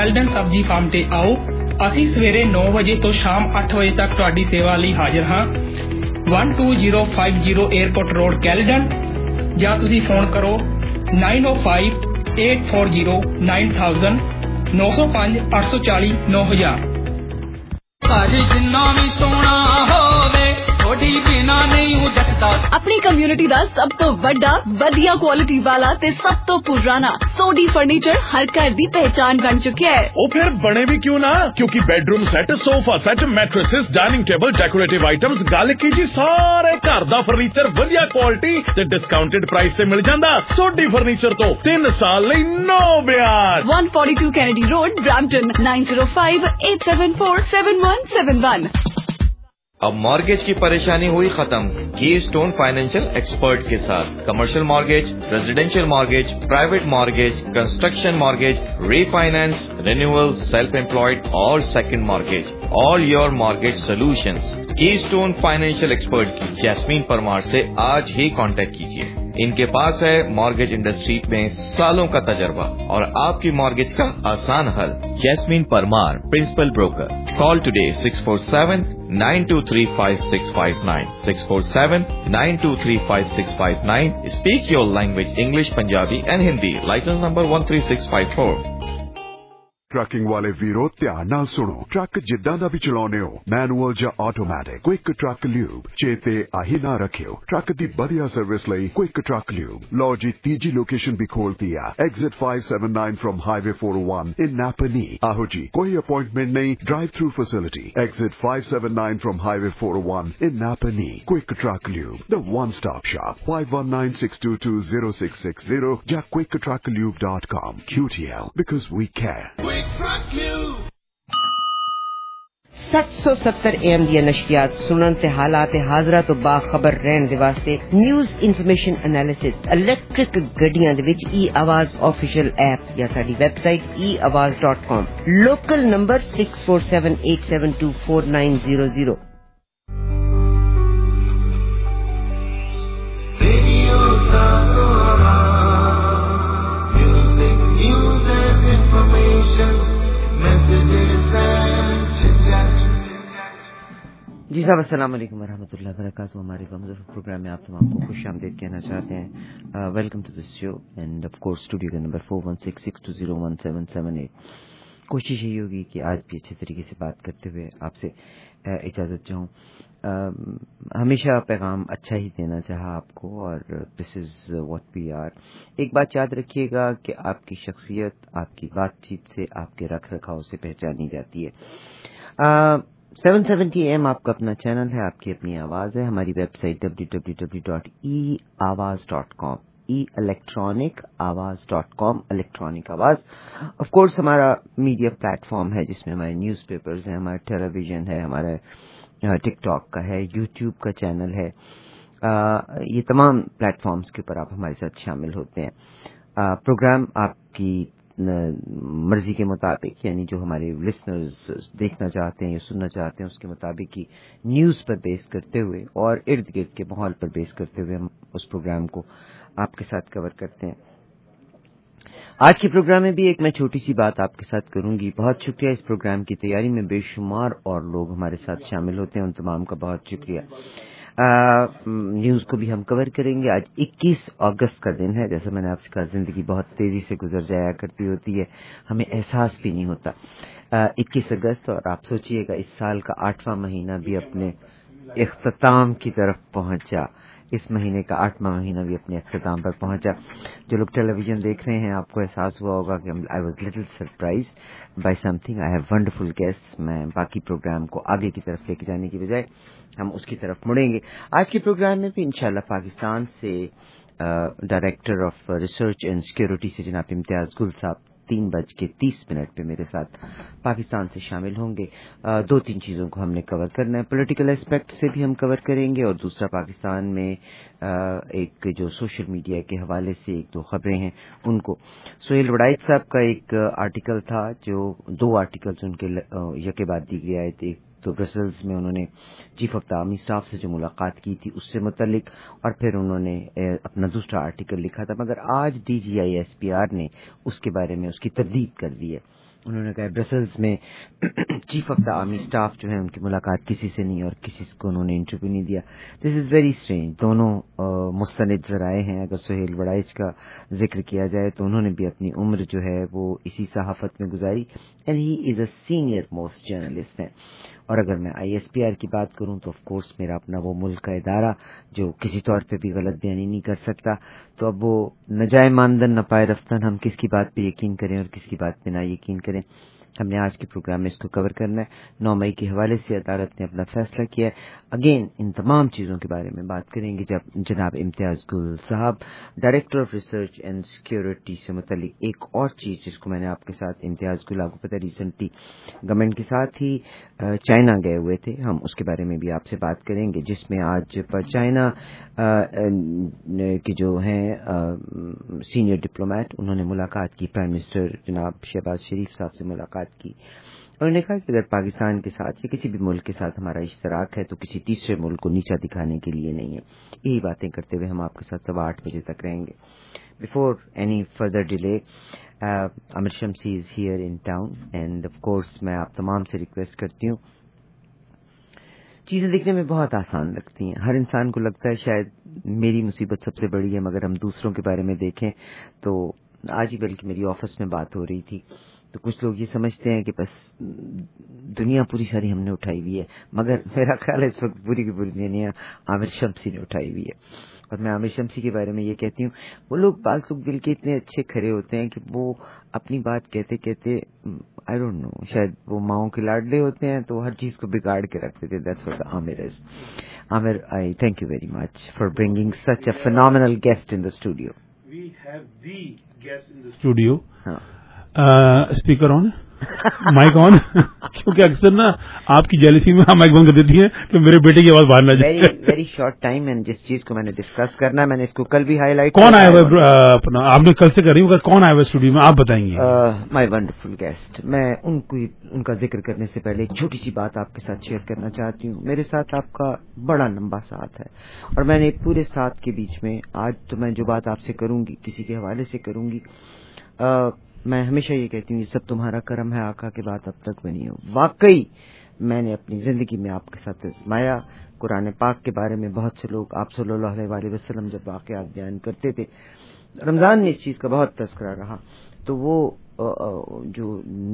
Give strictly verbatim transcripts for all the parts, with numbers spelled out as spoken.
ਐਲਡਨ ਸਬਜ਼ੀ ਫਾਰਮ ਤੇ ਆਓ। ਅਸੀਂ ਸਵੇਰੇ ਨੌ ਵਜੇ ਤੋਂ ਸ਼ਾਮ ਅੱਠ ਵਜੇ ਤੱਕ ਤੁਹਾਡੀ ਸੇਵਾ ਲਈ ਹਾਜ਼ਰ ਹਾਂ। one two zero five zero airport road Caledon, ਜਾਂ ਤੁਸੀਂ ਫੋਨ ਕਰੋ nine oh five eight four zero nine thousand ਨੌ ਸੌ ਪੰਜ ਅੱਠ ਸੌ ਚਾਲੀ ਨੌ ਹਜ਼ਾਰ। ਭਾਜੀ ਜਿੰਨਾ ਵੀ ਸੋਹਣਾ ਹੋਵੇ ਥੋੜੀ ਬਿਨਾ ਨਹੀਂ ਉਹ ਜੱਟਦਾ। ਆਪਣੀ ਕਮਿਊਨਿਟੀ ਦਾ ਸਭ ਤੋਂ ਵੱਡਾ ਵਧੀਆ ਕੁਆਲਿਟੀ ਵਾਲਾ ਤੇ ਸਭ ਤੋਂ ਪੁਰਾਣਾ ਸੋਢੀ ਫਰਨੀਚਰ ਹਰ ਘਰ ਦੀ ਪਹਿਚਾਨ ਬਣ ਚੁੱਕਿਆ ਹੈ। ਉਹ ਫਿਰ ਬਣੇ ਵੀ ਕਿਉਂ ਨਾ, ਕਿਉਂਕਿ bedroom set, sofa set, mattresses, dining table, decorative items, ਗੱਲ ਕੀ ਜੀ ਸਾਰੇ ਘਰ ਦਾ ਫਰਨੀਚਰ ਵਧੀਆ ਕੁਆਲਿਟੀ ਤੇ ਡਿਸਕਾਊਂਟਡ ਪ੍ਰਾਈਸ ਤੇ ਮਿਲ ਜਾਂਦਾ। ਸੋਢੀ ਫਰਨੀਚਰ ਤੋਂ ਤਿੰਨ ਸਾਲ ਲਈ ਨੋ ਬਿਆਜ। one forty-two Kennedy Road, Brampton, nine zero five eight seven four seven one seven one। अब मॉर्गेज की परेशानी हुई खत्म की स्टोन फाइनेंशियल एक्सपर्ट के साथ। Commercial mortgage, residential mortgage, private mortgage, construction mortgage, refinance, renewal, self employed और second mortgage, all your mortgage solutions. Keystone financial expert की जैस्मीन परमार से आज ही कांटेक्ट कीजिए। इनके पास है मॉर्गेज इंडस्ट्री में सालों का तजर्बा और आपकी मॉर्गेज का आसान हल। Jasmine Parmar, principal broker. Call today six four seven nine two three five six five nine six four seven nine two three five six five nine। Speak your language English, Punjabi and Hindi। License number one three six five four। Trucking ਵਾਲੇ ਵੀਰੋ ਧਿਆਨ ਨਾਲ ਸੁਣੋ। Truck ਜਿੱਦਾਂ ਦਾ ਵੀ ਚਲਾਉਨੇ ਹੋ, manual ਜਾਂ automatic, quick truck lube ਚੇਤੇ ਆਹੀ ਨਾ ਰੱਖਿਓ। ਟਰੱਕ ਦੀ ਵਧੀਆ ਸਰਵਿਸ ਲਈ ਕੁਇਕ ਟਰੱਕ ਲਿਊਬ। ਲਓ ਜੀ ਤੀਜੀ ਲੋਕੇਸ਼ਨ ਵੀ ਖੋਲਤੀ ਆ, exit five seven nine from Highway four oh one in Napanee। ਆਹੋ ਜੀ, ਕੋਈ ਅਪਾਇੰਟਮੈਂਟ ਨਹੀਂ, drive through facility. Exit five seven nine from Highway four oh one in Napanee। Quick truck lube, the one stop shop। five one nine six two two zero six six zero ਜਾਂ quick truck lube dot com। Q T L, because we care। सत्त सौ सत्तर M ਦੀਆਂ ਨਸ਼ਰੀਆਤ ਸੁਣਨ ਤੇ ਹਾਲਾਤ ਹਾਜ਼ਰਾ ਤੋਂ ਬਾਖਬਰ ਰਹਿਣ ਦੇ ਵਾਸਤੇ ਨਿਊਜ਼ ਇਨਫੋਰਮੇਸ਼ਨ ਐਨਾਲਿਸਿਸ ਇਲੈਕਟ੍ਰਿਕ ਗੱਡੀਆਂ ਦੇ ਵਿੱਚ ਈ ਆਵਾਜ਼ ਆਫੀਸ਼ੀਅਲ ਐਪ ਜਾਂ ਸਾਡੀ website e awaz dot com। Local number six four seven eight seven two four nine zero zero। جی صاحب السلام علیکم ورحمۃ اللہ وبرکاتہ۔ ہمارے غمزفر پروگرام میں آپ تمام کو خوش آمدید کہنا چاہتے ہیں۔ Welcome to this show and of course studio کا number four one six six two zero one seven seven eight. کوشش یہی ہوگی کہ آج بھی اچھے طریقے سے بات کرتے ہوئے آپ سے اجازت چاہوں۔ ہمیشہ پیغام اچھا ہی دینا چاہا آپ کو، اور دس از واٹ وی آر۔ ایک بات یاد رکھیے گا کہ آپ کی شخصیت آپ کی بات چیت سے، آپ کے رکھ رکھاؤ سے پہچانی جاتی ہے۔ سیون سیونٹی ایم آپ کا اپنا چینل ہے، آپ کی اپنی آواز ہے۔ ہماری website W W W dot e آواز ڈاٹ کام، ای الیکٹرانک آواز ڈاٹ کام، الیکٹرانک آواز۔ آف کورس ہمارا میڈیا پلیٹ فارم ہے جس میں ہمارے نیوز پیپرز ہیں، ہمارا ٹیلی ویژن ہے، ہمارا ٹک ٹاک کا ہے، یوٹیوب کا چینل ہے۔ یہ تمام پلیٹ فارمز کے اوپر آپ ہمارے ساتھ شامل ہوتے ہیں۔ پروگرام آپ کی مرضی کے مطابق، یعنی جو ہمارے لسنرز دیکھنا چاہتے ہیں یا سننا چاہتے ہیں اس کے مطابق ہی نیوز پر بیس کرتے ہوئے اور ارد گرد کے ماحول پر بیس کرتے ہوئے ہم اس پروگرام کو آپ کے ساتھ کور کرتے ہیں۔ آج کے پروگرام میں بھی ایک میں چھوٹی سی بات آپ کے ساتھ کروں گی۔ بہت شکریہ، اس پروگرام کی تیاری میں بے شمار اور لوگ ہمارے ساتھ شامل ہوتے ہیں، ان تمام کا بہت شکریہ۔ نیوز کو بھی ہم کور کریں گے۔ آج اکیس اگست کا دن ہے، جیسا میں نے آپ سے کہا زندگی بہت تیزی سے گزر جایا کرتی ہوتی ہے، ہمیں احساس بھی نہیں ہوتا۔ اکیس اگست، اور آپ سوچئے گا اس سال کا آٹھواں مہینہ بھی اپنے اختتام کی طرف پہنچا، اس مہینے کا آٹھواں مہینہ بھی اپنے اختتام پر پہنچا۔ جو لوگ ٹیلی ویژن دیکھ رہے ہیں آپ کو احساس ہوا ہوگا کہ I was little surprise by something, I have wonderful guest. میں باقی پروگرام کو آگے کی طرف لے کے جانے کی بجائے ہم اس کی طرف مڑیں گے۔ آج کے پروگرام میں بھی انشاءاللہ پاکستان سے director of research and security سے جناب امتیاز گل صاحب تین بج کے تیس منٹ پہ میرے ساتھ پاکستان سے شامل ہوں گے۔ دو تین چیزوں کو ہم نے کور کرنا ہے، پولیٹیکل اسپیکٹ سے بھی ہم کور کریں گے، اور دوسرا پاکستان میں ایک جو سوشل میڈیا کے حوالے سے ایک دو خبریں ہیں ان کو۔ سہیل وڑائچ صاحب کا ایک آرٹیکل تھا، جو دو آرٹیکلز ان کے یکے بعد دیگرے آئے تھے۔ تو برسلز میں انہوں نے chief of the army staff سے جو ملاقات کی تھی اس سے متعلق، اور پھر انہوں نے اپنا دوسرا آرٹیکل لکھا تھا، مگر آج D G I S P R نے اس کے بارے میں اس کی تردید کر دی ہے انہوں نے کہا برسلز میں chief of the army staff جو ہے ان کی ملاقات کسی سے نہیں اور کسی کو انہوں نے انٹرویو نہیں دیا. This is very strange. دونوں مستند ذرائع ہیں. اگر سہیل وڑائچ کا ذکر کیا جائے تو انہوں نے بھی اپنی عمر جو ہے وہ اسی صحافت میں گزاری and he is a senior most journalist ہیں. اور اگر میں آئی ایس پی آر کی بات کروں تو آف کورس میرا اپنا وہ ملک کا ادارہ جو کسی طور پہ بھی غلط بیانی نہیں کر سکتا, تو اب وہ نہ جائے ماندن نہ پائے رفتن, ہم کس کی بات پہ یقین کریں اور کس کی بات پہ نہ یقین کریں. ہم نے آج کے پروگرام میں اس کو کور کرنا ہے. نو مئی کے حوالے سے عدالت نے اپنا فیصلہ کیا ہے. اگین ان تمام چیزوں کے بارے میں بات کریں گے جب جناب امتیاز گل صاحب director of research and security سے متعلق ایک اور چیز جس کو میں نے آپ کے ساتھ, امتیاز گل آپ کو پتہ ریسنٹلی گورنمنٹ کے ساتھ ہی چائنا گئے ہوئے تھے, ہم اس کے بارے میں بھی آپ سے بات کریں گے, جس میں آج پر چائنا کی جو ہیں سینئر ڈپلومیٹ انہوں نے ملاقات کی, پرائم منسٹر جناب شہباز شریف صاحب سے ملاقات کی. انہوں نے کہا کہ اگر پاکستان کے ساتھ یا کسی بھی ملک کے ساتھ ہمارا اشتراک ہے تو کسی تیسرے ملک کو نیچا دکھانے کے لیے نہیں ہے. یہی باتیں کرتے ہوئے ہم آپ کے ساتھ سوا آٹھ بجے تک رہیں گے. Before any further delay, Aamir Shamsi is here in town and of course میں آپ تمام سے ریکویسٹ کرتی ہوں, چیزیں دیکھنے میں بہت آسان لگتی ہیں. ہر انسان کو لگتا ہے شاید میری مصیبت سب سے بڑی ہے, مگر ہم دوسروں کے بارے میں دیکھیں تو آج ہی بلکہ میری آفس میں بات ہو رہی تھی تو کچھ لوگ یہ سمجھتے ہیں کہ بس دنیا پوری ساری ہم نے اٹھائی ہوئی ہے, مگر میرا خیال ہے اس وقت پوری کی پوری دنیا عامر شمسی نے اٹھائی ہوئی ہے. اور میں عامر شمسی کے بارے میں یہ کہتی ہوں, وہ لوگ بعض لوگ دل کے اتنے اچھے کھڑے ہوتے ہیں کہ وہ اپنی بات کہتے کہتے آئی ڈونٹ نو شاید وہ ماؤں کے لاڈلے ہوتے ہیں تو ہر چیز کو بگاڑ کے رکھتے تھے. That's what Aamir is. Aamir, I thank you very much for bringing such a phenomenal guest in the studio. We have the guest in the studio. ہاں, اسپیکر آن, مائک آن, کیونکہ اکثر نا آپ کی جیلسی میں مائک بند کر دیتی ہیں تو میرے بیٹے کی آواز باہر نہ جائے. ویری شارٹ ٹائم اینڈ جس چیز کو میں نے ڈسکس کرنا ہے میں نے اس کو کل بھی ہائی لائٹ. کون آیا ہوا اپنا, آپ نے کل سے کر رہی ہوں, کون آیا ہوا اسٹوڈیو میں آپ بتائیں گے. My wonderful guest. میں ان کو ان کا ذکر کرنے سے پہلے ایک چھوٹی سی بات آپ کے ساتھ شیئر کرنا چاہتی ہوں. میرے ساتھ آپ کا بڑا لمبا ساتھ ہے اور میں نے پورے ساتھ کے بیچ میں آج تو میں جو بات آپ سے کروں گی کسی کے حوالے سے کروں گی, میں ہمیشہ یہ کہتی ہوں یہ سب تمہارا کرم ہے آقا کے بات اب تک بنی ہو. واقعی میں نے اپنی زندگی میں آپ کے ساتھ آزمایا. قرآن پاک کے بارے میں بہت سے لوگ آپ صلی اللہ علیہ وسلم جب واقعات بیان کرتے تھے, رمضان میں اس چیز کا بہت تذکرہ رہا, تو وہ جو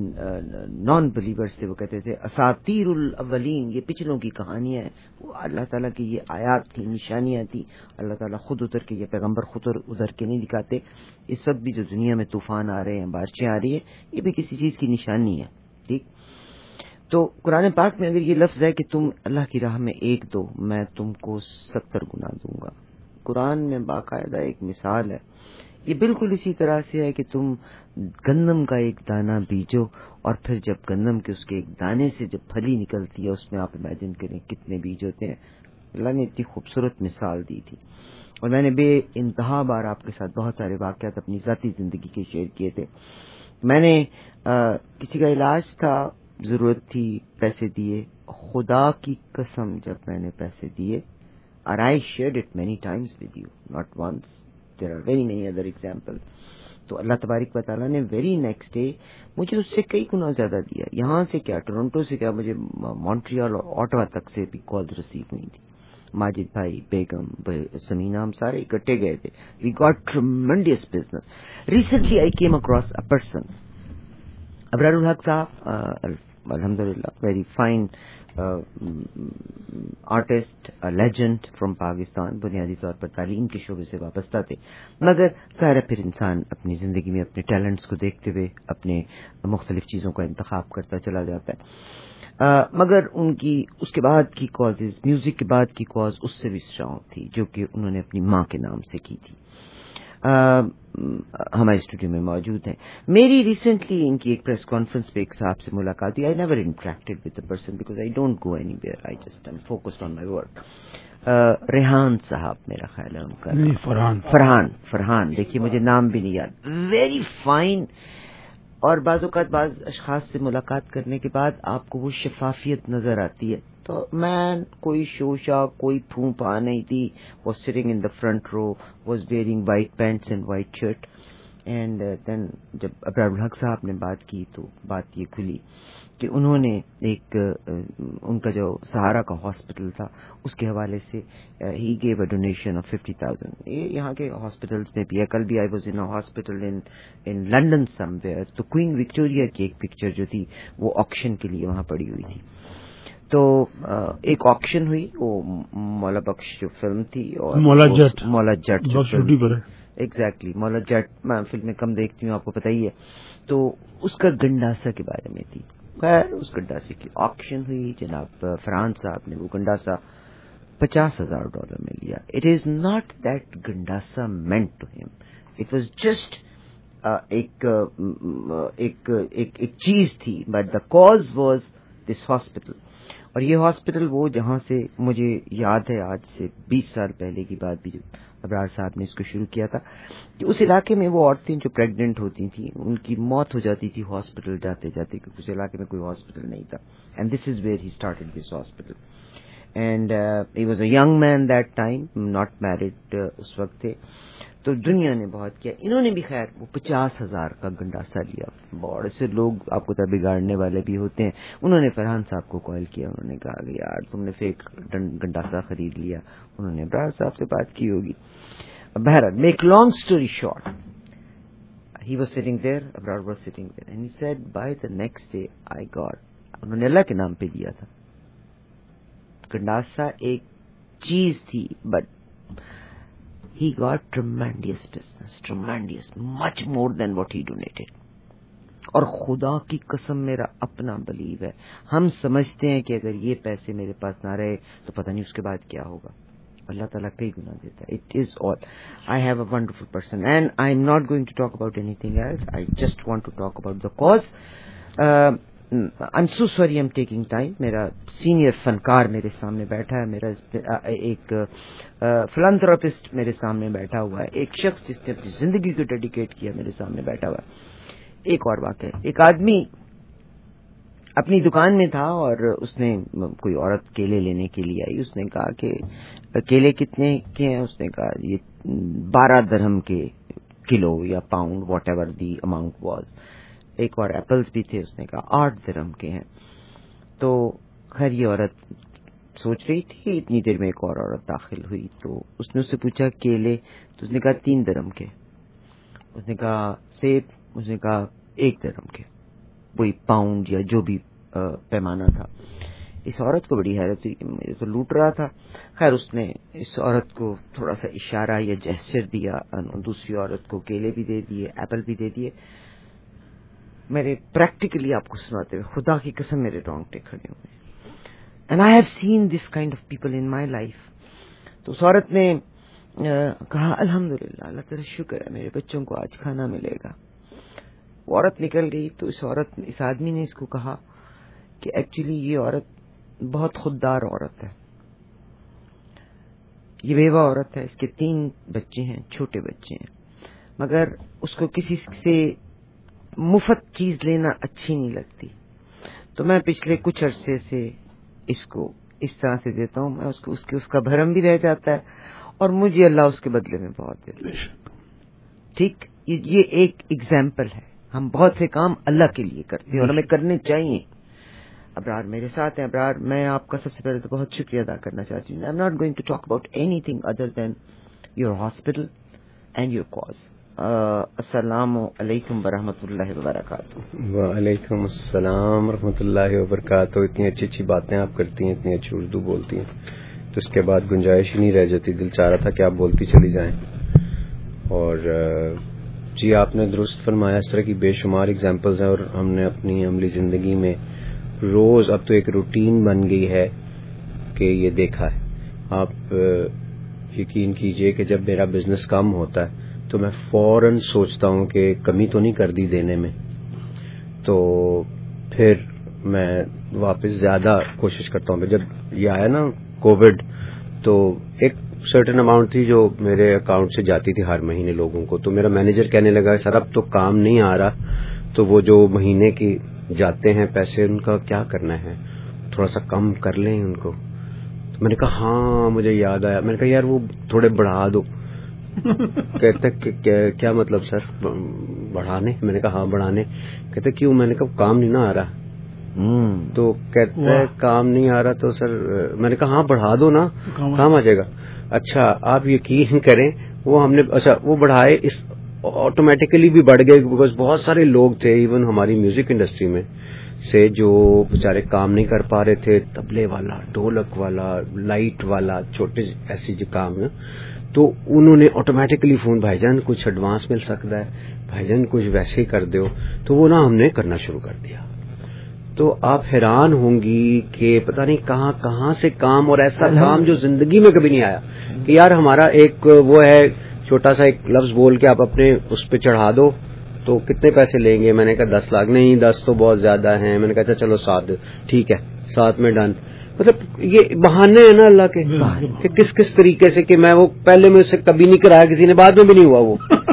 نان بلیورز تھے وہ کہتے تھے اساطیر الاولین, یہ پچھلوں کی کہانیاں ہیں. وہ اللہ تعالیٰ کی یہ آیات تھی, نشانیاں تھی. اللہ تعالیٰ خود اتر کے, یہ پیغمبر خود اتر کے نہیں دکھاتے. اس وقت بھی جو دنیا میں طوفان آ رہے ہیں, بارشیں آ رہی ہیں, یہ بھی کسی چیز کی نشانی ہے. ٹھیک, تو قرآن پاک میں اگر یہ لفظ ہے کہ تم اللہ کی راہ میں ایک دو, میں تم کو ستر گنا دوں گا. قرآن میں باقاعدہ ایک مثال ہے. یہ بالکل اسی طرح سے ہے کہ تم گندم کا ایک دانہ بیجو اور پھر جب گندم کے اس کے ایک دانے سے جب پھلی نکلتی ہے اس میں آپ امیجن کریں کتنے بیج ہوتے ہیں. اللہ نے اتنی خوبصورت مثال دی تھی اور میں نے بے انتہا بار آپ کے ساتھ بہت سارے واقعات اپنی ذاتی زندگی کے شیئر کیے تھے. میں نے کسی کا علاج تھا, ضرورت تھی, پیسے دیے. خدا کی قسم جب میں نے پیسے دیے, اور I shared it many times with you, not once, there are very many other example. تو اللہ تبارک و تعالیٰ نے ویری نیکسٹ ڈے مجھے اس سے کئی گنا زیادہ دیا. یہاں سے کیا, ٹورنٹو سے کیا, مجھے مونٹریال اور آٹوا تک سے بھی کالز ریسیو ہوئی تھی. ماجد بھائی, بیگم, سمینا, ہم سارے اکٹھے گئے تھے. We got tremendous business. Recently I came across a person, Abrar ul Haq صاحب, الحمدللہ very fine artist, legend from Pakistan. بنیادی طور پر تعلیم کے شعبے سے وابستہ تھے, مگر ظاہر پھر انسان اپنی زندگی میں اپنے ٹیلنٹس کو دیکھتے ہوئے اپنے مختلف چیزوں کا انتخاب کرتا چلا جاتا ہے. آ, مگر ان کی اس کے بعد کی کازز, میوزک کے بعد کی کاز اس سے بھی اسٹرانگ تھی جو کہ انہوں نے اپنی ماں کے نام سے کی تھی. ہمارے اسٹوڈیو میں موجود ہیں. میری ریسنٹلی ان کی ایک پریس کانفرنس پہ ایک صاحب سے ملاقات ہوئی. I never interacted with a person because I don't go anywhere, I just am focused on my work. Rehan صاحب میرا خیال ہے ان کا, فرحان فرحان فرحان دیکھیے مجھے نام بھی نہیں یاد. Very fine. اور بعض اوقات بعض اشخاص سے ملاقات کرنے کے بعد آپ کو وہ شفافیت نظر آتی ہے. تو میں کوئی شوشا, کوئی پھونپا نہیں تھی. Was sitting in the front row, was wearing white pants and white shirt, and then جب ابرار الحق صاحب نے بات کی تو بات یہ کھلی کہ انہوں نے ایک ان کا جو سہارا کا ہاسپٹل تھا اس کے حوالے سے he gave a donation of fifty thousand. یہ یہاں کے ہاسپٹلس میں بھی ہے. کل بھی I was in hospital in London somewhere, تو کوئین وکٹوریا کی ایک پکچر جو تھی وہ آکشن کے لیے وہاں پڑی ہوئی تھی. تو ایک آکشن ہوئی, وہ مولا بخش جو فلم تھی اور مولا جٹ مولا جٹ ایگزیکٹلی مولا جٹ میں فلمیں کم دیکھتی ہوں, آپ کو پتہ ہی ہے. تو اس کا گنڈاسا کے بارے میں تھی. خیر اس گنڈاسے کی آکشن ہوئی, جناب فرحان صاحب نے وہ گنڈاسا پچاس ہزار ڈالر میں لیا. اٹ از ناٹ دیٹ گنڈاسا مینٹ ٹو ہم, اٹ واز جسٹ ایک ایک چیز تھی, but the cause was this hospital. اور یہ ہاسپٹل وہ جہاں سے مجھے یاد ہے آج سے بیس سال پہلے کی بات بھی, جو ابرار صاحب نے اس کو شروع کیا تھا, کہ اس علاقے میں وہ عورتیں جو پریگننٹ ہوتی تھیں ان کی موت ہو جاتی تھی ہاسپٹل جاتے جاتے, کیونکہ اس علاقے میں کوئی ہاسپٹل نہیں تھا. And this is where he started this hospital. And he was a young man that time, not married اس وقت تھے. تو دنیا نے بہت کیا. انہوں نے بھی خیر وہ پچاس ہزار کا گنڈاسا لیا. بہت سے لوگ آپ کو تو بگاڑنے والے بھی ہوتے ہیں. انہوں نے فرحان صاحب کو کال کیا, انہوں نے کہا کہ یار تم نے فیک گنڈاسا خرید لیا. انہوں نے ابرار صاحب سے بات کی ہوگی. بہرحال make long story short, he was sitting there, Abrar was sitting there, and he said by the next day I got, انہوں نے اللہ کے نام پہ دیا تھا. گنڈاسا ایک چیز تھی, but he got tremendous business, tremendous, much more than what he donated. اور خدا کی قسم میرا اپنا بلیو ہے, ہم سمجھتے ہیں کہ اگر یہ پیسے میرے پاس نہ رہے تو پتہ نہیں اس کے بعد کیا ہوگا. اللہ تعالیٰ کئی گنا دیتا ہے. It is all. I have a wonderful person and I am not going to talk about anything else. I just want to talk about the cause. Uh, I'm so sorry I'm taking time. میرا senior فنکار میرے سامنے بیٹھا ہے, میرا ایک فلانتھراپسٹ میرے سامنے بیٹھا ہوا ہے, ایک شخص جس نے اپنی زندگی کو ڈیڈیکیٹ کیا میرے سامنے بیٹھا ہوا ہے. ایک اور واقعہ, ایک آدمی اپنی دکان میں تھا اور اس نے کوئی عورت کیلے لینے کے لیے آئی. اس نے کہا کہ کیلے کتنے کے ہیں؟ اس نے کہا یہ بارہ درہم کے کلو یا pound, whatever the amount was. ایک اور ایپلز بھی تھے, اس نے کہا آٹھ درہم کے ہیں. تو خیر یہ عورت سوچ رہی تھی, اتنی دیر میں ایک اور عورت داخل ہوئی. تو اس نے اس سے پوچھا کیلے, تو اس نے کہا تین درہم کے. اس نے کہا سیب, اس نے کہا ایک درہم کے. وہی پاؤنڈ یا جو بھی پیمانہ تھا. اس عورت کو بڑی حیرت ہوئی کہ مجھے تو لوٹ رہا تھا. خیر اس نے اس عورت کو تھوڑا سا اشارہ یا جیسچر دیا, دوسری عورت کو کیلے بھی دے دیے, ایپل بھی دے دیے. میرے پریکٹیکلی آپ کو سناتے ہوئے خدا کی قسم میرے رونگٹے کھڑے ہوئے. And I have seen this kind of people in my life. تو اس عورت نے کہا الحمدللہ, اللہ تعالیٰ شکر ہے میرے بچوں کو آج کھانا ملے گا. وہ عورت نکل گئی. تو اس عورت اس آدمی نے اس کو کہا کہ ایکچولی یہ عورت بہت خوددار عورت ہے, یہ بیوہ عورت ہے, اس کے تین بچے ہیں, چھوٹے بچے ہیں, مگر اس کو کسی سے مفت چیز لینا اچھی نہیں لگتی. تو میں پچھلے کچھ عرصے سے اس کو اس طرح سے دیتا ہوں, میں اس کو اس کے اس کا بھرم بھی رہ جاتا ہے اور مجھے اللہ اس کے بدلے میں بہت دیتا ہے. ٹھیک, یہ ایک ایگزامپل ہے. ہم بہت سے کام اللہ کے لیے کرتے ہیں اور ہمیں کرنے چاہیے. ابرار میرے ساتھ ہیں. ابرار میں آپ کا سب سے پہلے تو بہت شکریہ ادا کرنا چاہتی ہوں. I am not going to talk about anything other than your hospital and your cause. السلام علیکم ورحمۃ اللہ وبرکاتہ. وعلیکم السلام ورحمۃ اللہ وبرکاتہ. اتنی اچھی اچھی باتیں آپ کرتی ہیں, اتنی اچھی اردو بولتی ہیں, تو اس کے بعد گنجائش ہی نہیں رہ جاتی. دل چاہ رہا تھا کہ آپ بولتی چلی جائیں. اور جی آپ نے درست فرمایا, اس طرح کی بے شمار اگزامپلز ہیں اور ہم نے اپنی عملی زندگی میں روز, اب تو ایک روٹین بن گئی ہے کہ یہ دیکھا ہے. آپ یقین کیجئے کہ جب میرا بزنس کم ہوتا ہے تو میں فوراً سوچتا ہوں کہ کمی تو نہیں کر دی دینے میں, تو پھر میں واپس زیادہ کوشش کرتا ہوں. جب یہ آیا نا کووڈ, تو ایک سرٹن اماؤنٹ تھی جو میرے اکاؤنٹ سے جاتی تھی ہر مہینے لوگوں کو. تو میرا مینیجر کہنے لگا سر اب تو کام نہیں آ رہا, تو وہ جو مہینے کی جاتے ہیں پیسے ان کا کیا کرنا ہے, تھوڑا سا کم کر لیں ان کو. تو میں نے کہا ہاں مجھے یاد آیا, میں نے کہا یار وہ تھوڑے بڑھا دو. کہتے کیا مطلب سر بڑھانے؟ میں نے کہا ہاں بڑھانے. کہتے کیوں؟ میں نے کہا کام نہیں نہ آ رہا. تو کہتے ہیں کام نہیں آ رہا تو سر میں نے کہا ہاں بڑھا دو نا, کام آ جائے گا. اچھا آپ یقین کریں وہ ہم نے اچھا وہ بڑھائے, اس آٹومیٹیکلی بھی بڑھ گئے بیکاز بہت سارے لوگ تھے ایون ہماری میوزک انڈسٹری میں سے جو بیچارے کام نہیں کر پا رہے تھے, تبلے والا, ڈھولک والا, لائٹ والا, چھوٹے ایسی جو کام ہے. تو انہوں نے آٹومیٹکلی فون بھائی جان کچھ ایڈوانس مل سکتا ہے, بھائی جان کچھ ویسے ہی کر دو. تو وہ نا ہم نے کرنا شروع کر دیا. تو آپ حیران ہوں گی کہ پتہ نہیں کہاں کہاں سے کام, اور ایسا کام جو زندگی میں کبھی نہیں آیا کہ یار ہمارا ایک وہ ہے چھوٹا سا ایک لفظ بول کے آپ اپنے اس پہ چڑھا دو تو کتنے پیسے لیں گے. میں نے کہا دس لاکھ. نہیں دس تو بہت زیادہ ہیں. میں نے کہا چلو سات, ٹھیک ہے سات میں ڈن. مطلب یہ بہانے ہیں نا اللہ کے کہ کس کس طریقے سے کہ میں وہ پہلے میں اسے کبھی نہیں کرایا, کسی نے بعد میں بھی نہیں ہوا وہ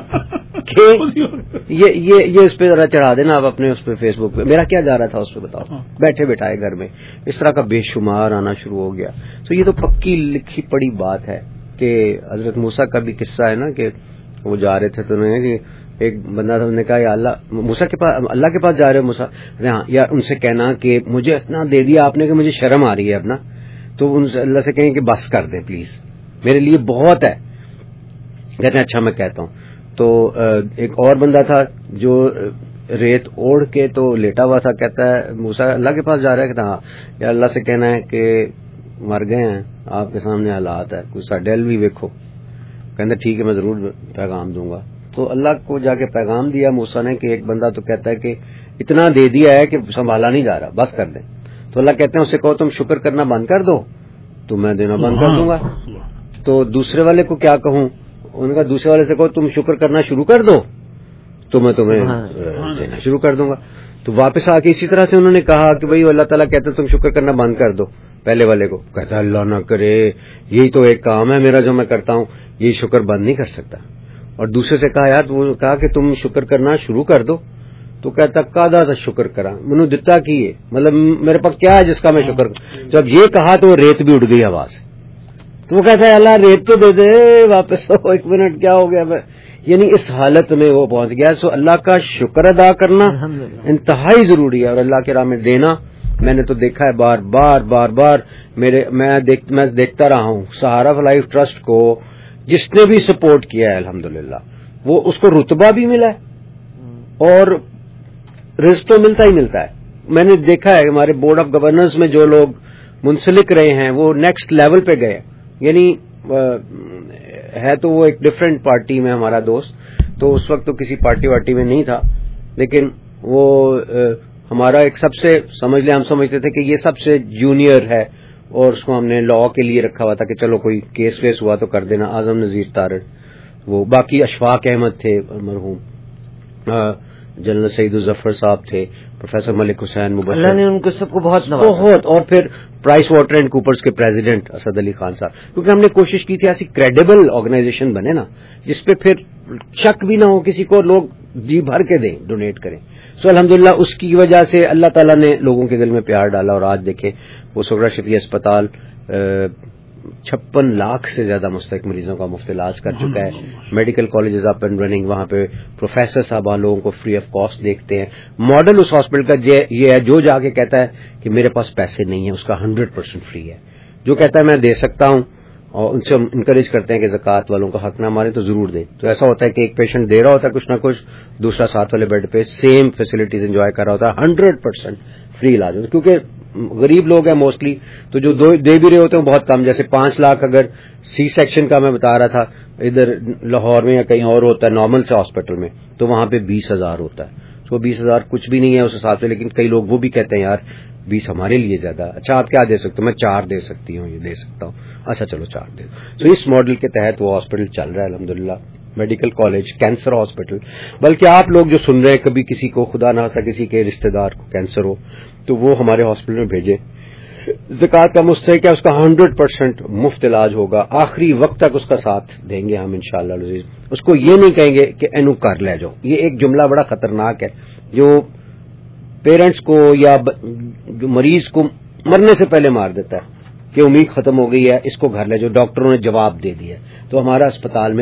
کہ یہ یہ یہ اس پہ ذرا چڑھا دینا آپ اپنے اس پہ فیس بک پہ. میرا کیا جا رہا تھا اس پہ بتاؤ, بیٹھے بیٹھائے گھر میں اس طرح کا بے شمار آنا شروع ہو گیا. تو یہ تو پکی لکھی پڑی بات ہے کہ حضرت موسیٰ کا بھی قصہ ہے نا کہ وہ جا رہے تھے تو انہوں نے کہ ایک بندہ تھا, انہوں نے کہا یا اللہ موسیٰ کے پاس, اللہ کے پاس جا رہے ہو موسیٰ, ہاں یا ان سے کہنا کہ مجھے اتنا دے دیا آپ نے کہ مجھے شرم آ رہی ہے اپنا. تو ان سے اللہ سے کہیں کہ بس کر دیں پلیز, میرے لیے بہت ہے. کہتے ہیں اچھا میں کہتا ہوں. تو ایک اور بندہ تھا جو ریت اوڑھ کے تو لیٹا ہوا تھا, کہتا ہے موسیٰ اللہ کے پاس جا رہا ہے, کہتا ہاں یا اللہ سے کہنا ہے کہ مر گئے ہیں آپ کے سامنے حالات ہے, کچھ سا ڈیل بھی ویکھو. کہتا ٹھیک ہے میں ضرور پیغام دوں گا. تو اللہ کو جا کے پیغام دیا موسیٰ نے کہ ایک بندہ تو کہتا ہے کہ اتنا دے دیا ہے کہ سنبھالا نہیں جا رہا, بس کر دیں. تو اللہ کہتے ہیں اسے کہو تم شکر کرنا بند کر دو تو میں دینا بند کر دوں گا. تو دوسرے والے کو کیا کہوں, ان کا دوسرے والے سے کہو تم شکر کرنا شروع کر دو تو میں تمہیں دینا شروع کر دوں گا. تو واپس آ کے اسی طرح سے انہوں نے کہا کہ بھئی اللہ تعالیٰ کہتے تم شکر کرنا بند کر دو. پہلے والے کو کہتا اللہ نہ کرے, یہی تو ایک کام ہے میرا جو میں کرتا ہوں, یہ شکر بند نہیں کر سکتا. اور دوسرے سے کہا یار وہ کہا کہ تم شکر کرنا شروع کر دو. تو کہتا کادا تھا شکر کرا منو دتا کی ہے, مطلب میرے پاس کیا ہے جس کا میں شکر کروں. جب یہ کہا تو وہ ریت بھی اڑ گئی ہوا سے. تو وہ کہتا ہے اللہ ریت تو دے دے واپس. ایک منٹ کیا ہو گیا, یعنی اس حالت میں وہ پہنچ گیا. سو اللہ کا شکر ادا کرنا انتہائی ضروری ہے, اور اللہ کے راہ میں دینا. میں نے تو دیکھا ہے بار بار بار بار میرے میں دیکھ میں دیکھتا رہا ہوں سہارا آف لائف ٹرسٹ کو جس نے بھی سپورٹ کیا ہے الحمدللہ وہ اس کو رتبہ بھی ملا ہے اور رزق تو ملتا ہی ملتا ہے. میں نے دیکھا ہے ہمارے بورڈ آف گورننس میں جو لوگ منسلک رہے ہیں وہ نیکسٹ لیول پہ گئے, یعنی ہے تو وہ ایک ڈفرینٹ پارٹی میں ہمارا دوست, تو اس وقت تو کسی پارٹی وارٹی میں نہیں تھا, لیکن وہ ہمارا ایک سب سے سمجھ لیں ہم سمجھتے تھے کہ یہ سب سے جونیئر ہے, اور اس کو ہم نے لا کے لیے رکھا ہوا تھا کہ چلو کوئی کیس ویس ہوا تو کر دینا. اعظم نذیر تارڑ, وہ باقی اشفاق احمد تھے مرحوم, جنرل سعید الظفر صاحب تھے, پروفیسر ملک حسین مبشر, اللہ نے ان کو سب کو بہت نوازا بہت. اور پھر پرائس واٹر اینڈ کوپرز کے پریزیڈنٹ اسد علی خان صاحب, کیونکہ ہم نے کوشش کی تھی ایسی کریڈیبل آرگنائزیشن بنے نا جس پہ پھر شک بھی نہ ہو کسی کو, لوگ جی بھر کے دیں ڈونیٹ کریں. سو الحمدللہ اس کی وجہ سے اللہ تعالیٰ نے لوگوں کے دل میں پیار ڈالا, اور آج دیکھیں وہ سغرا شفیع اسپتال چھپن لاکھ سے زیادہ مستحق مریضوں کا مفت علاج کر چکا ہے. Medical colleges up and running, وہاں پہ پروفیسر صاحبان لوگوں کو فری آف کاسٹ دیکھتے ہیں. ماڈل اس ہاسپٹل کا یہ ہے جو جا کے کہتا ہے کہ میرے پاس پیسے نہیں ہیں اس کا ہنڈریڈ پرسینٹ فری ہے, جو کہتا ہے میں دے سکتا ہوں, اور ان سے ہم انکریج کرتے ہیں کہ زکوٰۃ والوں کا حق نہ مارے تو ضرور دیں. تو ایسا ہوتا ہے کہ ایک پیشنٹ دے رہا ہوتا ہے کچھ نہ کچھ, دوسرا ساتھ والے بیڈ پہ سیم فیسلٹیز انجوائے کر رہا ہوتا ہے, ہنڈریڈ پرسینٹ فری علاج ہوتا ہے. کیونکہ غریب لوگ ہیں موسٹلی, تو جو دے بھی رہے ہوتے ہیں بہت کم. جیسے پانچ لاکھ اگر سی سیکشن کا میں بتا رہا تھا ادھر لاہور میں یا کہیں اور ہوتا ہے نارمل سے ہاسپٹل میں, تو وہاں پہ بیس ہزار ہوتا ہے. تو بیس ہزار کچھ بھی نہیں ہے اس حساب سے, لیکن کئی لوگ وہ بھی کہتے ہیں یار بیس ہمارے لیے زیادہ. اچھا آپ کیا دے سکتے ہو؟ میں چار دے سکتی ہوں, یہ دے سکتا ہوں. اچھا چلو چار دے. تو اس ماڈل کے تحت وہ ہاسپٹل چل رہا ہے الحمدللہ, میڈیکل کالج, کینسر ہاسپٹل. بلکہ آپ لوگ جو سن رہے ہیں کبھی کسی کو خدا نہ خاصہ کسی کے رشتہ دار کو کینسر ہو تو وہ ہمارے ہاسپٹل میں بھیجے. زکوٰۃ کا مستحق ہے, اس کا ہنڈریڈ پرسینٹ مفت علاج ہوگا, آخری وقت تک اس کا ساتھ دیں گے ہم انشاءاللہ العزیز. اس کو یہ نہیں کہیں گے کہ اینو کر لے جاؤ. یہ ایک جملہ بڑا خطرناک ہے جو پیرنٹس کو یا جو مریض کو مرنے سے پہلے مار دیتا ہے کہ امید ختم ہو گئی ہے, اس کو گھر لے جاؤ, ڈاکٹروں نے جواب دے دیا. تو ہمارا اسپتال میں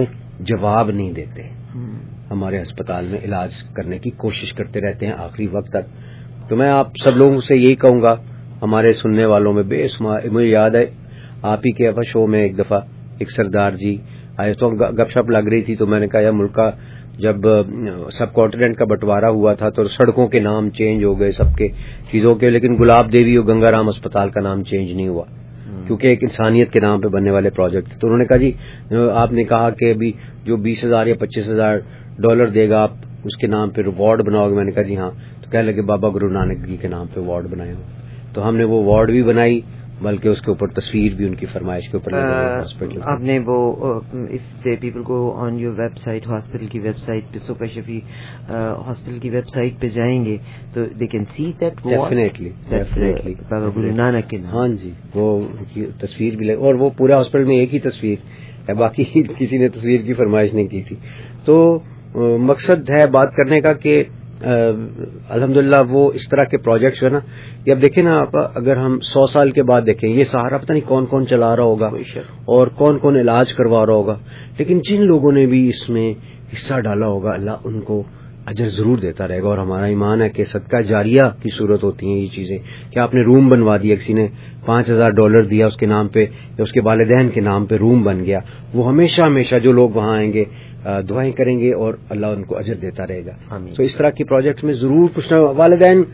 جواب نہیں دیتے. ہمارے ہسپتال میں علاج کرنے کی کوشش کرتے رہتے ہیں آخری وقت تک. تو میں آپ سب لوگوں سے یہی کہوں گا, ہمارے سننے والوں میں بے شمار, مجھے یاد ہے آپ ہی کے شو میں ایک دفعہ ایک سردار جی آئے تو گپ شپ لگ رہی تھی, تو میں نے کہا یار ملک کا جب سب کانٹیننٹ کا بٹوارا ہوا تھا تو سڑکوں کے نام چینج ہو گئے سب کے چیزوں کے, لیکن گلاب دیوی اور گنگا رام اسپتال کا نام چینج نہیں ہوا کیونکہ ایک انسانیت کے نام پہ بننے والے پروجیکٹ تھے. تو انہوں نے کہا جی آپ نے کہا کہ ابھی جو بیس ہزار یا پچیس ہزار ڈالر دے گا آپ اس کے نام پہ وارڈ بناؤ گے. میں نے کہا جی ہاں. تو کہنے لگے بابا گرو نانک جی کے نام پہ وارڈ بنائے ہو. تو ہم نے وہ وارڈ بھی بنائی, بلکہ اس کے اوپر تصویر بھی ان کی فرمائش کے اوپر ہاسپٹل. آپ نے وہ اف دے پیپل کو on your website, hospital کی ویب سائٹ پہ, سپر شفیع ہاسپٹل کی ویب سائٹ پہ جائیں گے تو they can see that definitely definitely Baba Guru Nanak کے نام. ہاں جی, وہ تصویر بھی لے, اور وہ پورے ہاسپٹل میں ایک ہی تصویر ہے, باقی کسی نے تصویر کی فرمائش نہیں کی تھی. تو مقصد ہے بات کرنے کا کہ الحمدللہ وہ اس طرح کے پروجیکٹس جو ہے نا, یہ اب دیکھیں نا آپ, اگر ہم سو سال کے بعد دیکھیں یہ سہارا پتہ نہیں کون کون چلا رہا ہوگا اور کون کون علاج کروا رہا ہوگا, لیکن جن لوگوں نے بھی اس میں حصہ ڈالا ہوگا اللہ ان کو اجر ضرور دیتا رہے گا. اور ہمارا ایمان ہے کہ صدقہ جاریہ کی صورت ہوتی ہیں یہ چیزیں, کہ آپ نے روم بنوا دیا, کسی نے پانچ ہزار ڈالر دیا اس کے نام پہ یا اس کے والدین کے نام پہ روم بن گیا, وہ ہمیشہ ہمیشہ جو لوگ وہاں آئیں گے دعائیں کریں گے اور اللہ ان کو اجر دیتا رہے گا. تو اس طرح کی پروجیکٹس میں ضرور کچھ نہ, والدین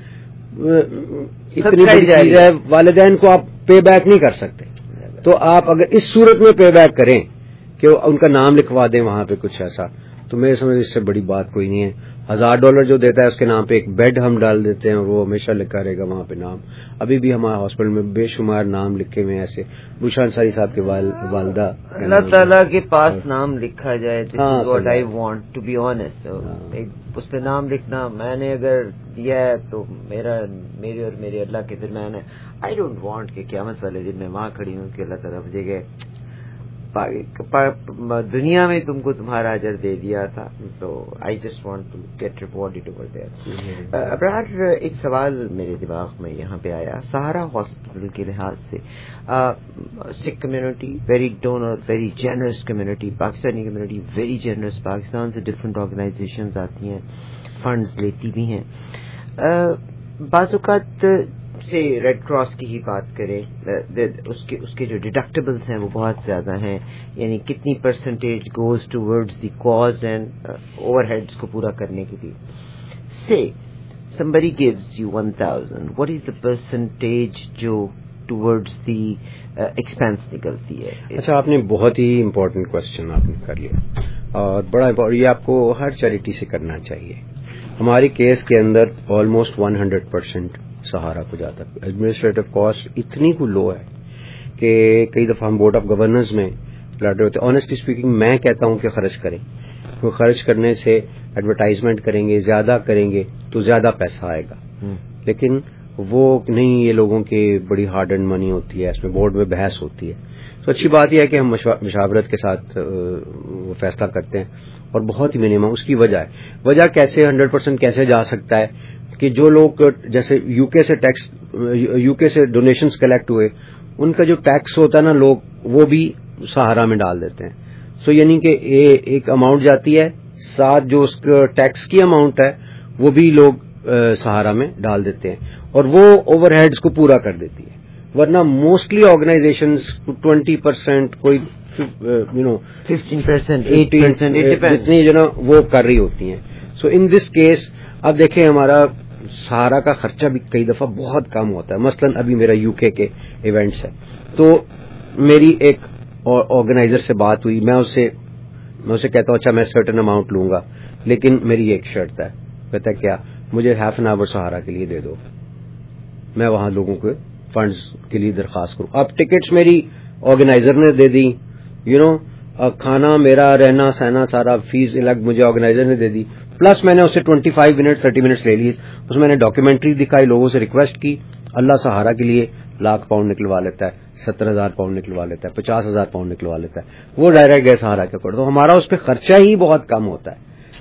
اتنی بڑی چیز ہے, والدین کو آپ پے بیک نہیں کر سکتے, تو آپ اگر اس صورت میں پے بیک کریں کہ ان کا نام لکھوا دیں وہاں پہ کچھ ایسا, تو میرے سمجھ اس سے بڑی بات کوئی نہیں ہے. ہزار ڈالر جو دیتا ہے اس کے نام پہ ایک بیڈ ہم ڈال دیتے ہیں اور وہ ہمیشہ لکھا رہے گا وہاں پہ نام. ابھی بھی ہمارے ہاسپٹل میں بے شمار نام لکھے ہوئے ہیں ایسے. بشرا انصاری صاحب کے والدہ, اللہ تعالیٰ کے پاس نام لکھا جائے, this is what I want to be honest. اس پہ نام لکھنا میں نے اگر دیا ہے تو میرا میرے اور میرے اللہ کے درمیان ہے. آئی ڈونٹ وانٹ کہ قیامت والے دن میں وہاں کھڑی ہوں کہ اللہ تعالیٰ مجھے کہ دنیا میں تم کو تمہارا اجر دے دیا تھا, تو I just want to get reported over there. Abrar, ایک سوال میرے دماغ میں یہاں پہ آیا. سہارا ہاسپٹل کے لحاظ سے Sikh community very donor, very generous community, Pakistani community very generous, Pakistan سے ڈفرینٹ آرگنائزیشنز آتی ہیں, فنڈز لیتی بھی ہیں. بعض اوقات سے ریڈ کراس کی ہی بات کریں, اس کے اس کے جو ڈیڈکٹیبلز ہیں وہ بہت زیادہ ہیں, یعنی کتنی percentage goes towards the cause and overheads کو پورا کرنے کے لیے. سے somebody gives you one thousand, what is the percentage جو ٹوورڈز دی ایکسپینس نکلتی ہے؟ اچھا, آپ نے بہت ہی امپورٹنٹ کوشچن آپ نے کر لیا, اور بڑا امپورٹنٹ, یہ آپ کو ہر چیریٹی سے کرنا چاہیے. ہماری کیس کے اندر almost one hundred percent Sahara کو جاتا ہے. ایڈمنسٹریٹو کاسٹ اتنی کو لو ہے کہ کئی دفعہ ہم بورڈ آف گورننس میں لڑ رہے ہوتے. آنیسٹلی اسپیکنگ میں کہتا ہوں کہ خرچ کریں, کیونکہ خرچ کرنے سے ایڈورٹائزمنٹ کریں گے, زیادہ کریں گے تو زیادہ پیسہ آئے گا, لیکن وہ نہیں, یہ لوگوں کی بڑی ہارڈ اینڈ منی ہوتی ہے, اس میں بورڈ میں بحث ہوتی ہے. تو اچھی بات یہ ہے کہ ہم مشاورت کے ساتھ وہ فیصلہ کرتے ہیں, اور بہت ہی منیمم. اس کی وجہ ہے, وجہ کیسے ہنڈریڈ پرسینٹ کیسے جا سکتا ہے کہ جو لوگ جیسے یو کے سے ٹیکس یو کے سے ڈونیشنز کلیکٹ ہوئے, ان کا جو ٹیکس ہوتا ہے نا لوگ وہ بھی سہارا میں ڈال دیتے ہیں. سو یعنی کہ ایک اماؤنٹ جاتی ہے, ساتھ جو اس کا ٹیکس کی اماؤنٹ ہے وہ بھی لوگ سہارا میں ڈال دیتے ہیں, اور وہ اوور ہیڈز کو پورا کر دیتی ہے. ورنہ موسٹلی آرگنائزیشنز ٹوینٹی پرسینٹ کوئی you know fifteen percent eight percent جتنی جو نا وہ کر رہی ہوتی ہیں. سو ان دس کیس اب دیکھیں ہمارا سہارا کا خرچہ بھی کئی دفعہ بہت کم ہوتا ہے. مثلا ابھی میرا یو کے کے ایونٹس ہے, تو میری ایک آرگنائزر سے بات ہوئی, میں اس سے میں اسے کہتا ہوں اچھا میں سرٹن اماؤنٹ لوں گا, لیکن میری ایک شرط ہے. کہتا ہے کیا؟ مجھے ہاف این آور سہارا کے لیے دے دو, میں وہاں لوگوں کے فنڈز کے لیے درخواست کروں. اب ٹکٹس میری آرگنائزر نے دے دی, یو نو کھانا میرا رہنا سہنا سارا فیس الگ مجھے آرگنائزر نے دے دی, پلس میں نے اسے twenty five minute thirty minutes لے لی. اس میں نے ڈاکیومنٹری دکھائی, لوگوں سے ریکویسٹ کی. اللہ سہارا کے لیے لاکھ پاؤنڈ نکلوا لیتا ہے, ستر ہزار پاؤنڈ نکلوا لیتا ہے, پچاس ہزار پاؤنڈ نکلوا لیتا ہے, وہ ڈائریکٹ گئے سہارا کے اوپر. تو ہمارا اس پہ خرچہ ہی بہت کم ہوتا ہے.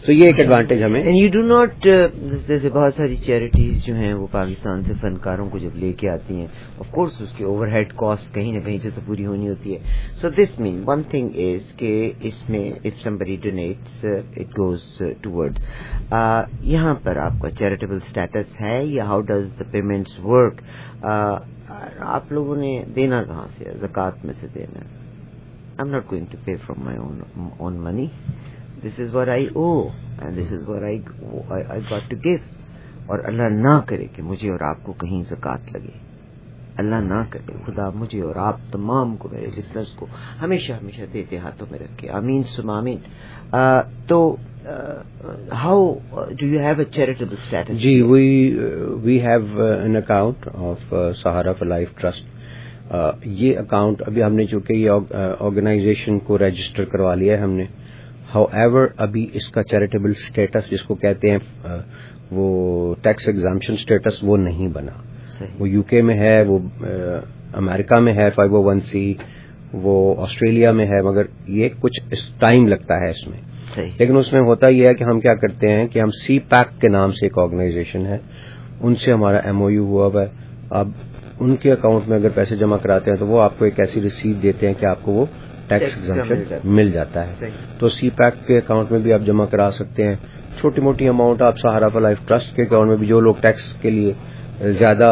تو یہ ایک ایڈوانٹیج ہمیں. اینڈ یو ڈو ناٹ جیسے بہت ساری چیریٹیز جو ہیں وہ پاکستان سے فنکاروں کو جب لے کے آتی ہیں آف کورس اس کی اوور ہیڈ کاسٹ کہیں نہ کہیں سے تو پوری ہونی ہوتی ہے. سو دس مین ون تھنگ از کہ اس میں if somebody donates it goes towards. یہاں پر آپ کا چیریٹیبل اسٹیٹس ہے یا how does the payments work? آپ لوگوں نے دینا کہاں سے؟ زکوٰۃ میں سے دینا. I am not going to pay from my own own money. This is what I owe and this is what I, I, I got to give. اور اللہ نہ کرے کہ مجھے اور آپ کو کہیں زکوٰۃ لگے. اللہ نہ کرے. خدا مجھے اور آپ تمام کو میرے لسنرز کو ہمیشہ ہمیشہ دیتے ہاتھوں میں رکھے. آمین سم آمین. تو how do you have a charitable status? جی we we have an account of Sahara for life trust. یہ اکاؤنٹ ابھی ہم نے چونکہ یہ آرگنائزیشن کو رجسٹر کروا لیا ہے ہم نے. ہاؤ ایور ابھی اس کا چیریٹیبل اسٹیٹس جس کو کہتے ہیں وہ ٹیکس ایگزامپشن اسٹیٹس وہ نہیں بنا. وہ یو کے میں ہے, وہ امریکہ میں ہے فائیو او ون سی, وہ آسٹریلیا میں ہے, مگر یہ کچھ ٹائم لگتا ہے اس میں. لیکن اس میں ہوتا یہ ہے کہ ہم کیا کرتے ہیں کہ ہم سی پیک کے نام سے ایک آرگنائزیشن ہے, ان سے ہمارا ایم او یو ہوا ہوا ہے. اب ان کے اکاؤنٹ میں اگر پیسے جمع کراتے ہیں تو وہ آپ کو ایک ایسی رسید دیتے ہیں کہ آپ کو وہ ٹیکس ایگزامپشن مل جاتا ہے. تو سی پیک کے اکاؤنٹ میں بھی آپ جمع کرا سکتے ہیں. چھوٹی موٹی اماؤنٹ آپ سہارا فار لائف ٹرسٹ کے اکاؤنٹ میں بھی, جو لوگ ٹیکس کے لیے زیادہ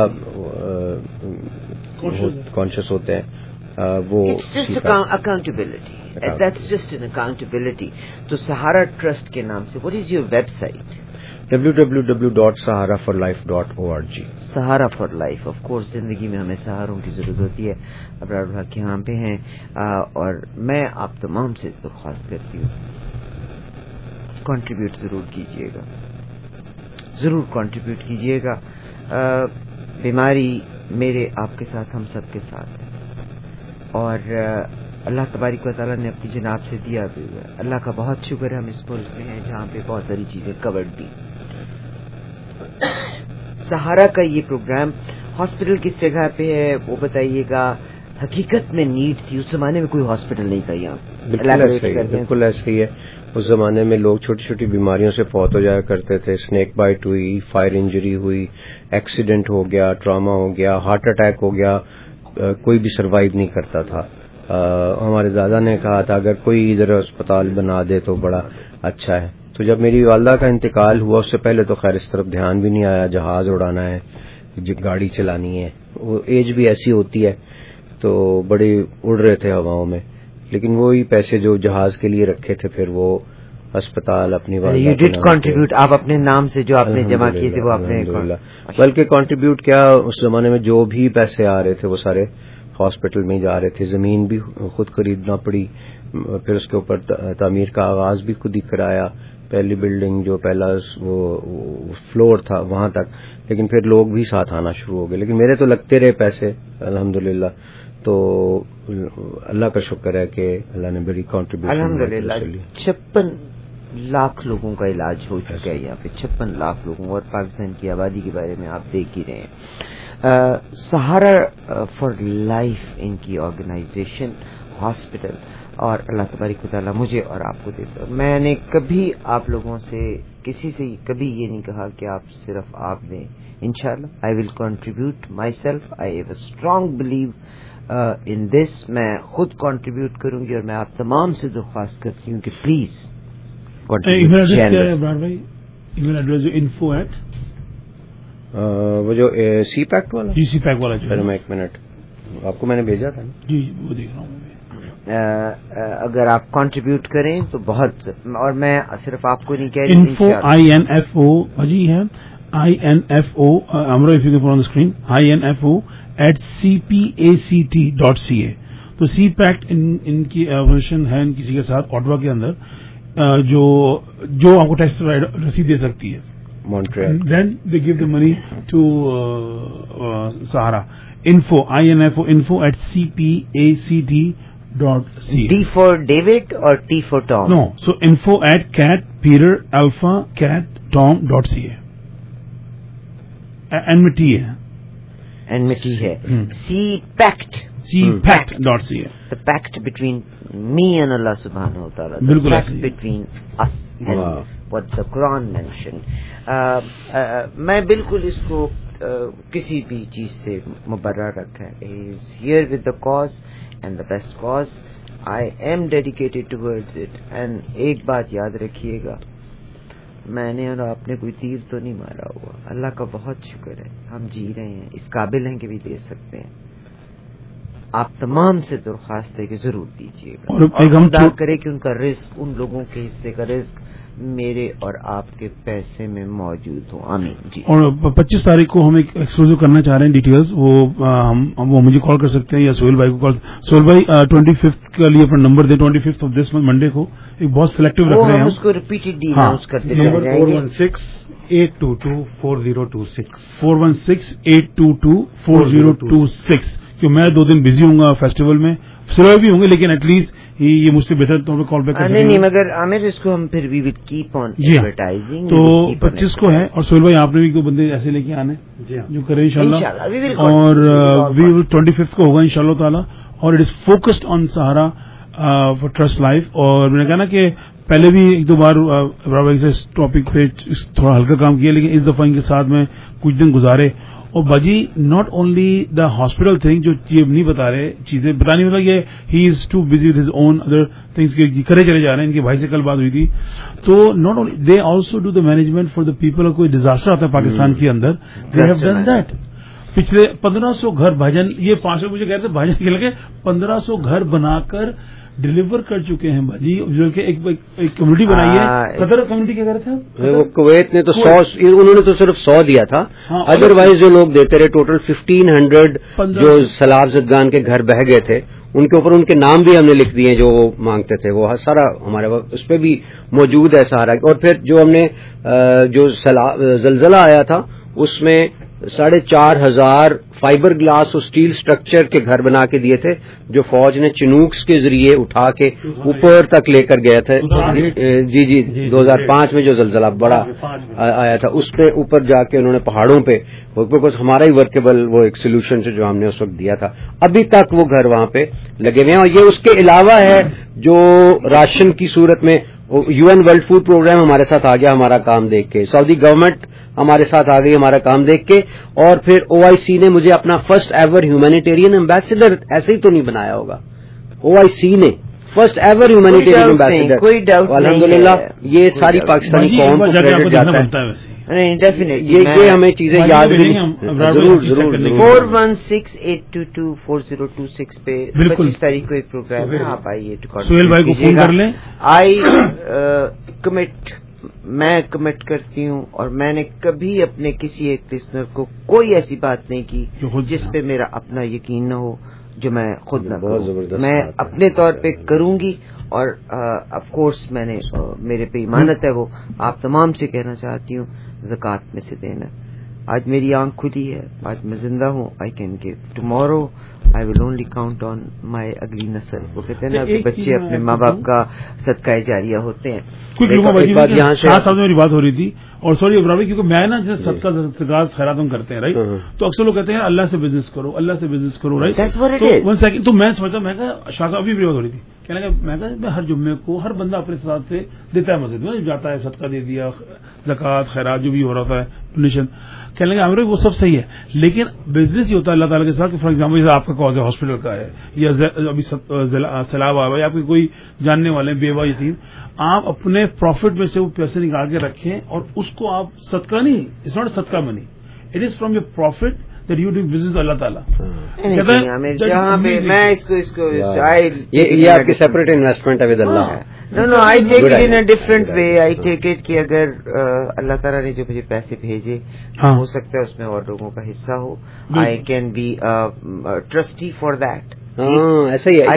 کانشیس ہوتے ہیں وہ accountability. That's just an accountability. تو سہارا ٹرسٹ کے نام سے what is your website? W W W dot Sahara for life dot O R G. Sahara for life. Of course زندگی میں ہمیں سہاروں کی ضرورت ہوتی ہے. ابرار بھاگ یہاں پہ ہیں اور میں آپ تمام سے درخواست کرتی ہوں کنٹریبیوٹ ضرور کیجیے گا, ضرور کنٹریبیوٹ کیجیے گا. بیماری میرے آپ کے ساتھ, ہم سب کے ساتھ ہے, اور اللہ تبارک و تعالیٰ نے اپنی جناب سے دیا بھی ہوا ہے. اللہ کا بہت شکر ہے ہم اس ملک میں ہیں جہاں پہ بہت ساری چیزیں کورڈ بھی. سہارا کا یہ پروگرام ہاسپٹل کس جگہ پہ ہے وہ بتائیے گا. حقیقت میں نیڈ تھی, اس زمانے میں کوئی ہاسپٹل نہیں تھا یہاں. بالکل ایسا ہی ہے. اس زمانے میں لوگ چھوٹی چھوٹی بیماریوں سے فوت ہو جایا کرتے تھے. اسنیک بائٹ ہوئی, فائر انجری ہوئی, ایکسیڈنٹ ہو گیا, ٹراما ہو گیا, ہارٹ اٹیک ہو گیا, کوئی بھی سروائیو نہیں کرتا تھا. ہمارے دادا نے کہا تھا اگر کوئی ادھر اسپتال بنا دے تو بڑا اچھا ہے. تو جب میری والدہ کا انتقال ہوا اس سے پہلے تو خیر اس طرف دھیان بھی نہیں آیا. جہاز اڑانا ہے, گاڑی چلانی ہے, وہ ایج بھی ایسی ہوتی ہے تو بڑے اڑ رہے تھے ہواؤں میں. لیکن وہی پیسے جو جہاز کے لیے رکھے تھے پھر وہ اسپتال اپنی والدہ کو کنٹریبیوٹ آپ اپنے نام سے جو آپ نے جمع کیے تھے وہ اپنے, بلکہ کنٹریبیوٹ کیا اس زمانے میں جو بھی پیسے آ رہے تھے وہ سارے ہاسپٹل میں جا رہے تھے. زمین بھی خود خریدنا پڑی, پھر اس کے اوپر تعمیر کا آغاز بھی خود ہی کرایا. پہلی بلڈنگ جو پہلا وہ فلور تھا وہاں تک, لیکن پھر لوگ بھی ساتھ آنا شروع ہو گئے. لیکن میرے تو لگتے رہے پیسے الحمدللہ. تو اللہ کا شکر ہے کہ اللہ نے بڑی کنٹریبیوشن. الحمدللہ چھپن لاکھ لوگوں کا علاج ہو چکا ہے یہاں پہ, چھپن لاکھ لوگوں, اور پاکستان کی آبادی کے بارے میں آپ دیکھ ہی رہے ہیں. سہارا فار لائف ان کی آرگنائزیشن, ہاسپٹل, اور اللہ تبارک و تعالیٰ مجھے اور آپ کو دیتا. میں نے کبھی آپ لوگوں سے کسی سے کبھی یہ نہیں کہا کہ آپ صرف آپ دیں. انشاءاللہ I will contribute myself. I have a strong believe in this. میں خود کنٹریبیوٹ کروں گی اور میں آپ تمام سے درخواست کرتی ہوں کہ please email address info at وہ جو سی پیک والا جی سی پیک والا جو میں ایک منٹ آپ کو میں نے بھیجا تھا جی وہ دیکھ رہا ہوں. اگر آپ کنٹریبیوٹ کریں تو بہت, اور میں صرف آپ کو نہیں کہہ رہی. Info I N F O جی ہے آئی این ایف او امرو if you can put on screen I N F O at C P A C T dot C A. تو سی پیکٹ ان کی version ہے کسی کے ساتھ آٹوا کے اندر جو جو آپ کو ٹیکس رسید دے سکتی ہے. Then they gave the money to Sahara. Info I N F O info at C P A C T dot C. D for David اور T for Tom. No, so info at cat Peter alpha cat Tom dot C A. N میں T ہے, N میں T ہے. C pact C pact dot C A. The pact between me and Allah subhanahu wa ta'ala. بالکل pact between us and what the Quran mentioned. uh, uh, میں بالکل اس کو uh, کسی بھی چیز سے مبرر رکھا ہے. he is here with the cause and the best cause. I am dedicated towards it. and ایک بات یاد رکھیے گا, میں نے اور آپ نے کوئی تیر تو نہیں مارا ہوا. اللہ کا بہت شکر ہے ہم جی رہے ہیں, اس قابل ہیں کہ بھی دے سکتے ہیں. آپ تمام سے درخواست ہے کہ ضرور دیجیے گا, اور خدا کرے کہ ان کا رزق, ان لوگوں کے حصے کا رزق میرے اور آپ کے پیسے میں موجود ہو. آمین. جی. اور پچیس تاریخ کو ہم ایک ایکسکلوزیو کرنا چاہ رہے ہیں ڈیٹیلز, وہ ہم وہ مجھے کال کر سکتے ہیں یا سہیل بھائی کو کال. سہیل بھائی ٹوئنٹی ففتھ کے لیے اپنا نمبر دیں. Twenty fifth of this month Monday کو ایک بہت سلیکٹو رکھ رہے ہیں, اس کو ریپیٹڈلی اناؤنس کرتے رہیں گے. Four one six eight two two four zero two six four one six eight two two four zero two six کہ میں دو دن بزی ہوں گا فیسٹیول میں, سروائے بھی ہوں گے, لیکن ایٹ لیسٹ یہ مجھ سے بہتر طور پہ کال بیک نہیں نہیں مگر عامر اس کو ہم پھر وی ول کیپ آن ایڈورٹائزنگ. تو پچیس کو ہے, اور سہیل بھائی آپ نے بھی دو بندے ایسے لے کے آنے جو کریں انشاءاللہ, اور وی ول ٹوئنٹی ففتھ کو ہوگا انشاءاللہ تعالی, اور اٹ از فوکسڈ آن سہارا فار ٹرسٹ لائف. اور میں نے کہا نا کہ پہلے بھی ایک دو بار ابرار سے اس ٹاپک پہ تھوڑا ہلکا کام کیا, لیکن اس دفعہ ان کے ساتھ میں کچھ دن گزارے. اور باجی not only the hospital thing جو یہ نہیں بتا رہے چیزیں بتانی, مطلب یہ ہی is too busy with his own other things کرے چلے جا رہے ہیں. ان کے بھائی سے کل بات ہوئی تھی, تو not only they also do the management for the people. کوئی ڈیزاسٹر آتا ہے پاکستان کے اندر, دے ہیو ڈن دیٹ. پچھلے پندرہ سو گھر بھاجن, یہ پانچ سو مجھے کہہ رہے تھے بھاجن کے لگے پندرہ سو گھر بنا کر ڈلیور کر چکے ہیں باجی, جو کہ ایک کمیونٹی بنائی ہے. قطر کمیونٹی کیا کہہ رہے تھے وہ کویت نے تو سو, انہوں نے تو صرف سو دیا تھا, ادر وائز جو لوگ دیتے رہے ٹوٹل ففٹین ہنڈریڈ جو سیلاب زدگان کے گھر بہ گئے تھے ان کے اوپر ان کے نام بھی ہم نے لکھ دیے جو وہ مانگتے تھے, وہ سارا ہمارے وقت اس پہ بھی موجود ہے سہارا. اور پھر جو ہم نے جو زلزلہ آیا تھا اس میں ساڑھے چار ہزار فائبر گلاس اور اسٹیل سٹرکچر کے گھر بنا کے دیے تھے جو فوج نے چنوکس کے ذریعے اٹھا کے اوپر تک لے کر گیا تھا. جی جی دو ہزار پانچ میں جو زلزلہ بڑا آیا تھا اس پہ اوپر جا کے انہوں نے پہاڑوں پہ, ہمارا ہی ورکیبل وہ ایک سولوشن سے جو ہم نے اس وقت دیا تا. ابھی تک وہ گھر وہاں پہ لگے ہوئے ہیں. اور یہ اس کے علاوہ ہے جو راشن کی صورت میں U N World Food Programme ہمارے ساتھ آ گیا ہمارا کام دیکھ کے, سعودی گورنمنٹ ہمارے ساتھ آ گئی ہمارا کام دیکھ کے, اور پھر او آئی سی نے مجھے اپنا فرسٹ ایور ہیومینیٹیرین ایمبیسڈر ایسے ہی تو نہیں بنایا ہوگا, او آئی سی نے فرسٹ ایور ہیومینیٹیرین ایمبیسڈر. الحمدللہ یہ ساری پاکستانی قوم کو کریڈٹ جاتا ہے. یہ ہمیں چیزیں یاد بھی ضرور ضرور. Four one six eight two two four zero two six پہ پچیس تاریخ کو ایک پروگرام ہے, آپ آئیے سہیل بھائی کو فون کر لیں. آئی کمٹ, میں کمٹ کرتی ہوں, اور میں نے کبھی اپنے کسی ایک لسنر کو کوئی ایسی بات نہیں کی جس پہ میرا اپنا یقین نہ ہو جو میں خود نہ کروں. میں اپنے طور پہ کروں گی, اور آف کورس میں نے میرے پہ ایمانت ہے وہ آپ تمام سے کہنا چاہتی ہوں زکوٰۃ میں سے دینا. آج میری آنکھ کھلی ہے, آج میں زندہ ہوں, I can give. Tomorrow I will only count on my اگلی نسل. وہ کہتے ہیں نا کہ بچے اپنے ماں باپ کا صدقہ جاریہ ہوتے ہیں. یہاں سے میری بات ہو رہی تھی, اور سوری ابرار بھائی, کیونکہ میں نا جیسے صدقہ زکوٰۃ خیرات ہم کرتے ہیں رائٹ, تو اکثر لوگ کہتے ہیں اللہ سے بزنس کرو, اللہ سے بزنس کرو رائٹ. ون سیکنڈ, تو میں سمجھتا میں کہا شاہ صاحب ابھی بھی بات ہو رہی تھی, کہنے کا میں کہا ہر جمعے کو ہر بندہ اپنے ساتھ سے دیتا ہے مسجد میں جاتا ہے, صدقہ دے دیا, زکوٰۃ خیرات جو بھی ہو رہا ہے ڈونیشن. کہنے لگا ہمارے وہ سب صحیح ہے, لیکن بزنس یہ ہوتا ہے اللہ تعالیٰ کے ساتھ. فار ایگزامپل جیسے آپ کا کاز ہے ہاسپٹل کا ہے, یا ابھی سیلاب آ یا آپ کے کوئی جاننے والے بیوہ یتیم, آپ اپنے پروفٹ میں سے وہ پیسے نکال کے رکھیں, اور اس کو آپ صدقہ نہیں, اٹس ناٹ صدقہ money, it is from your profit that you do business اللہ تعالیٰ. جہاں پہ میں اس کو اس کو یہ آپ کی سیپریٹ انویسٹمنٹ ہے ود اللہ. No no I take it in a different way. I take it کہ اگر اللہ تعالیٰ نے جو مجھے پیسے بھیجے ہو سکتا ہے اس میں اور لوگوں کا حصہ ہو. I can be trustee for that. ہاں ایسا ہی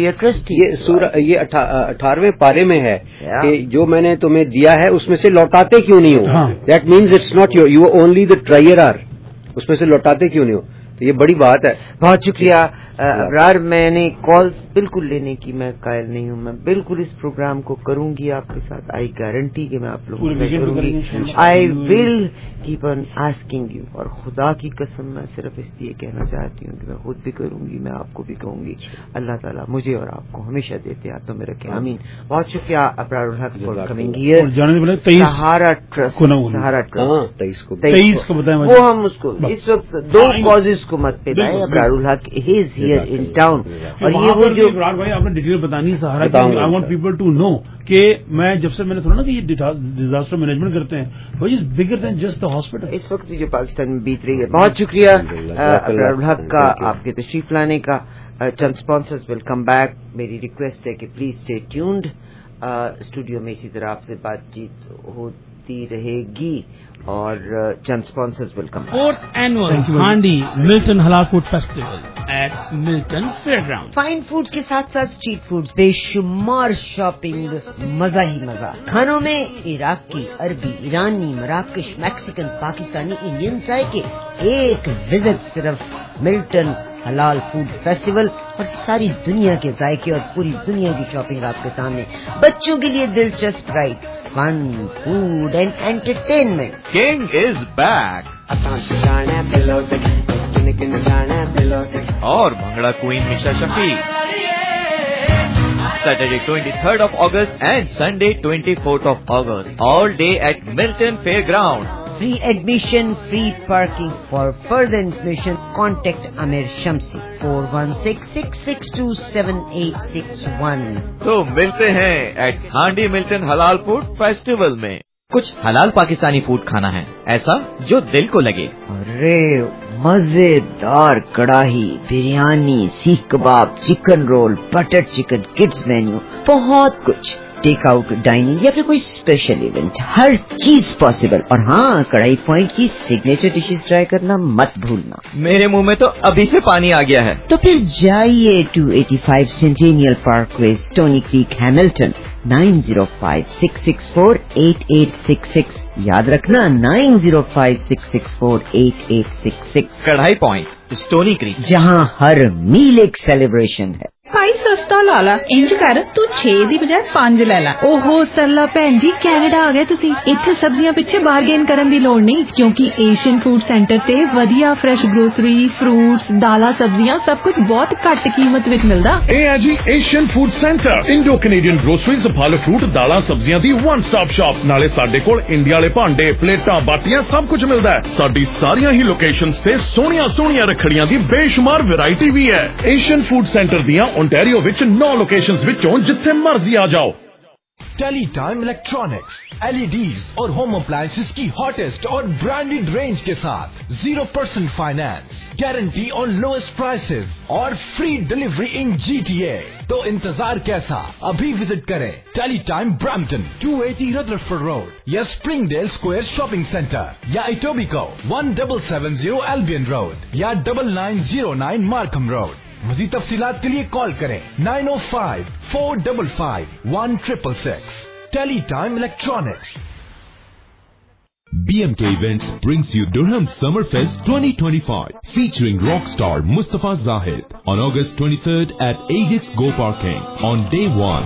ہے. یہ اٹھارہویں پارے میں ہے کہ جو میں نے تمہیں دیا ہے اس میں سے لوٹاتے کیوں نہیں ہو. That means it's not your, you only the trier are. اس میں سے لوٹاتے کیوں نہیں ہو. یہ بڑی بات ہے. بہت شکریہ ابرار. میں نے کالز بالکل لینے کی میں قائل نہیں ہوں. میں بالکل اس پروگرام کو کروں گی آپ کے ساتھ. آئی گارنٹی کہ میں آپ لوگوں کو کروں گی. I will keep on asking you. اور خدا کی قسم میں صرف اس لیے کہنا چاہتی ہوں کہ میں خود بھی کروں گی, میں آپ کو بھی کہوں گی. اللہ تعالیٰ مجھے اور آپ کو ہمیشہ دیتے ہاتھوں میں رکھے. آمین. بہت شکریہ Abrar ul-Haq for coming here. Sahara trust, Sahara trust تیئیس کو تیئیس کو بتائیں. وہ ہم اس کو اس وقت دو کازز کو مت پہ لائیں. ابرار الحق از ہیئر ان ٹاؤن. اور یہ وہ جو ابرار بھائی آپ نے ڈیٹیل بتانی سہارا کی. I want people to know کہ میں جب سے میں نے سنا نا کہ یہ ڈیزاسٹر مینجمنٹ کرتے ہیں, وچ از بگر دین جسٹ دا ہاسپٹل. اس وقت جو پاکستان میں بیت رہی ہے. بہت شکریہ ابرار الحق کا آپ کے تشریف لانے کا. چند اسپانسرز ول کم بیک. میری ریکویسٹ ہے کہ پلیز اسٹے ٹیونڈ. اسٹوڈیو میں اسی طرح آپ سے بات چیت ہوتی رہے گی اور چند sponsors will come back. Fourth annual Handi Milton حلال food festival at Milton fairground. Fine foods کے ساتھ ساتھ اسٹریٹ فوڈز, بے شمار شاپنگ, مزہ ہی مزہ. کھانوں میں عراقی, عربی, ایرانی, مراکش, میکسیکن, پاکستانی, انڈین ذائقے. ایک وزٹ صرف ملٹن حلال فوڈ فیسٹیول اور ساری دنیا کے ذائقے اور پوری دنیا کی شاپنگ آپ کے سامنے. بچوں کے لیے دلچسپ ride, fun, food and entertainment. King is back اور bhangra queen Misha Shafi. Saturday twenty-third of August and Sunday twenty-fourth of August. All day at Milton Fairground. Free admission, free parking. For further information, contact Amir Shamsi four one six, six six two, seven eight six one. تو ملتے ہیں at handi Milton حلال food festival میں. کچھ حلال Pakistani food کھانا ہے ایسا جو دل کو لگے. ارے مزیدار karahi, biryani, seekh kebab, chicken roll, butter chicken, kids menu, بہت کچھ. ٹیک آؤٹ, ڈائننگ یا پھر کوئی اسپیشل ایونٹ, ہر چیز پاسبل. اور ہاں, کڑائی پوائنٹ کی سگنیچر ڈشز ٹرائی کرنا مت بھولنا. میرے منہ میں تو ابھی سے پانی آ گیا ہے. تو پھر جائیے two eighty five Centennial Parkway, Stoney Creek, Hamilton. Nine zero five six six four eight eight six six. یاد رکھنا, nine zero five six six four eight eight six six. Karahi point, Stoney Creek, جہاں ہر میل ایک celebration ہے. ਭਾਈ ਸਸਤਾ ਲਾ ਲਾ, ਇੰਜ ਕਰ ਤੂੰ ਛੇ ਦੀ ਬਜਾਏ ਪੰਜ ਲੈ ਲੈ. ਓਹੋ ਸਰਲਾ ਭੈਣ ਜੀ, ਕੈਨੇਡਾ ਆ ਗਏ ਤੁਸੀਂ. ਇੱਥੇ ਸਬਜ਼ੀਆਂ ਪਿੱਛੇ ਬਾਰਗੇਨ ਕਰਨ ਦੀ ਲੋੜ ਨਹੀਂ, ਕਿਉਂਕਿ ਏਸ਼ੀਅਨ ਫੂਡ ਸੈਂਟਰ ਤੇ ਵਧੀਆ ਫਰੈਸ਼ ਗਰੋਸਰੀ, ਫਰੂਟਸ, ਦਾਲਾਂ, ਸਬਜ਼ੀਆਂ ਸਭ ਕੁਝ ਬਹੁਤ ਘੱਟ ਕੀਮਤ ਵਿੱਚ ਮਿਲਦਾ. ਇਹ ਹੈ ਜੀ Asian Food Centre, Indo Canadian groceries, ਫਲ ਫਰੂਟ, ਦਾਲਾਂ, ਸਬਜ਼ੀਆਂ ਦੀ ਵਨ ਸਟਾਪ ਸ਼ਾਪ. ਨਾਲੇ ਸਾਡੇ ਕੋਲ ਇੰਡੀਆ ਵਾਲੇ ਭਾਂਡੇ, ਪਲੇਟਾਂ, ਬਾਟੀਆਂ ਸਭ ਕੁਝ ਮਿਲਦਾ ਹੈ. ਸਾਡੀ ਸਾਰੀਆਂ ਹੀ ਲੋਕੇਸ਼ਨਸ ਤੇ ਸੋਹਣੀਆਂ ਸੋਹਣੀਆਂ ਰੱਖੜੀਆਂ ਦੀ ਬੇਸ਼ੁਮਾਰ ਵੈਰਾਈਟੀ ਵੀ ਹੈ. ਏਸ਼ੀਅਨ ਫੂਡ ਸੈਂਟਰ ਦੀਆਂ ਓਨਟਾਰੀਓ ਵਿੱਚ ਨੌ ਲੋਕੇਸ਼ਨਸ ਵਿੱਚੋਂ ਜਿੱਥੇ ਮਰਜ਼ੀ ਆ ਜਾਓ. Tele Time electronics, L E Ds اور ہوم اپلائنسز کی ہاٹسٹ اور برانڈیڈ رینج کے ساتھ zero percent finance, guarantee on lowest prices اور free delivery in G T A. تو انتظار کیسا, ابھی وزٹ کریں Tele Time Brampton two eighty Rutherford Road یا Springdale Square shopping centre, یا Etobicoke one double seven zero Albion Road یا double nine zero nine Markham Road. مزید تفصیلات کے لیے کال کریں nine O five four double five one triple six. Tele Time electronics. B M K Events brings you Durham Summerfest twenty twenty-five featuring rock star Mustafa Zahid on August twenty-third at Ajax Go Parking on day one.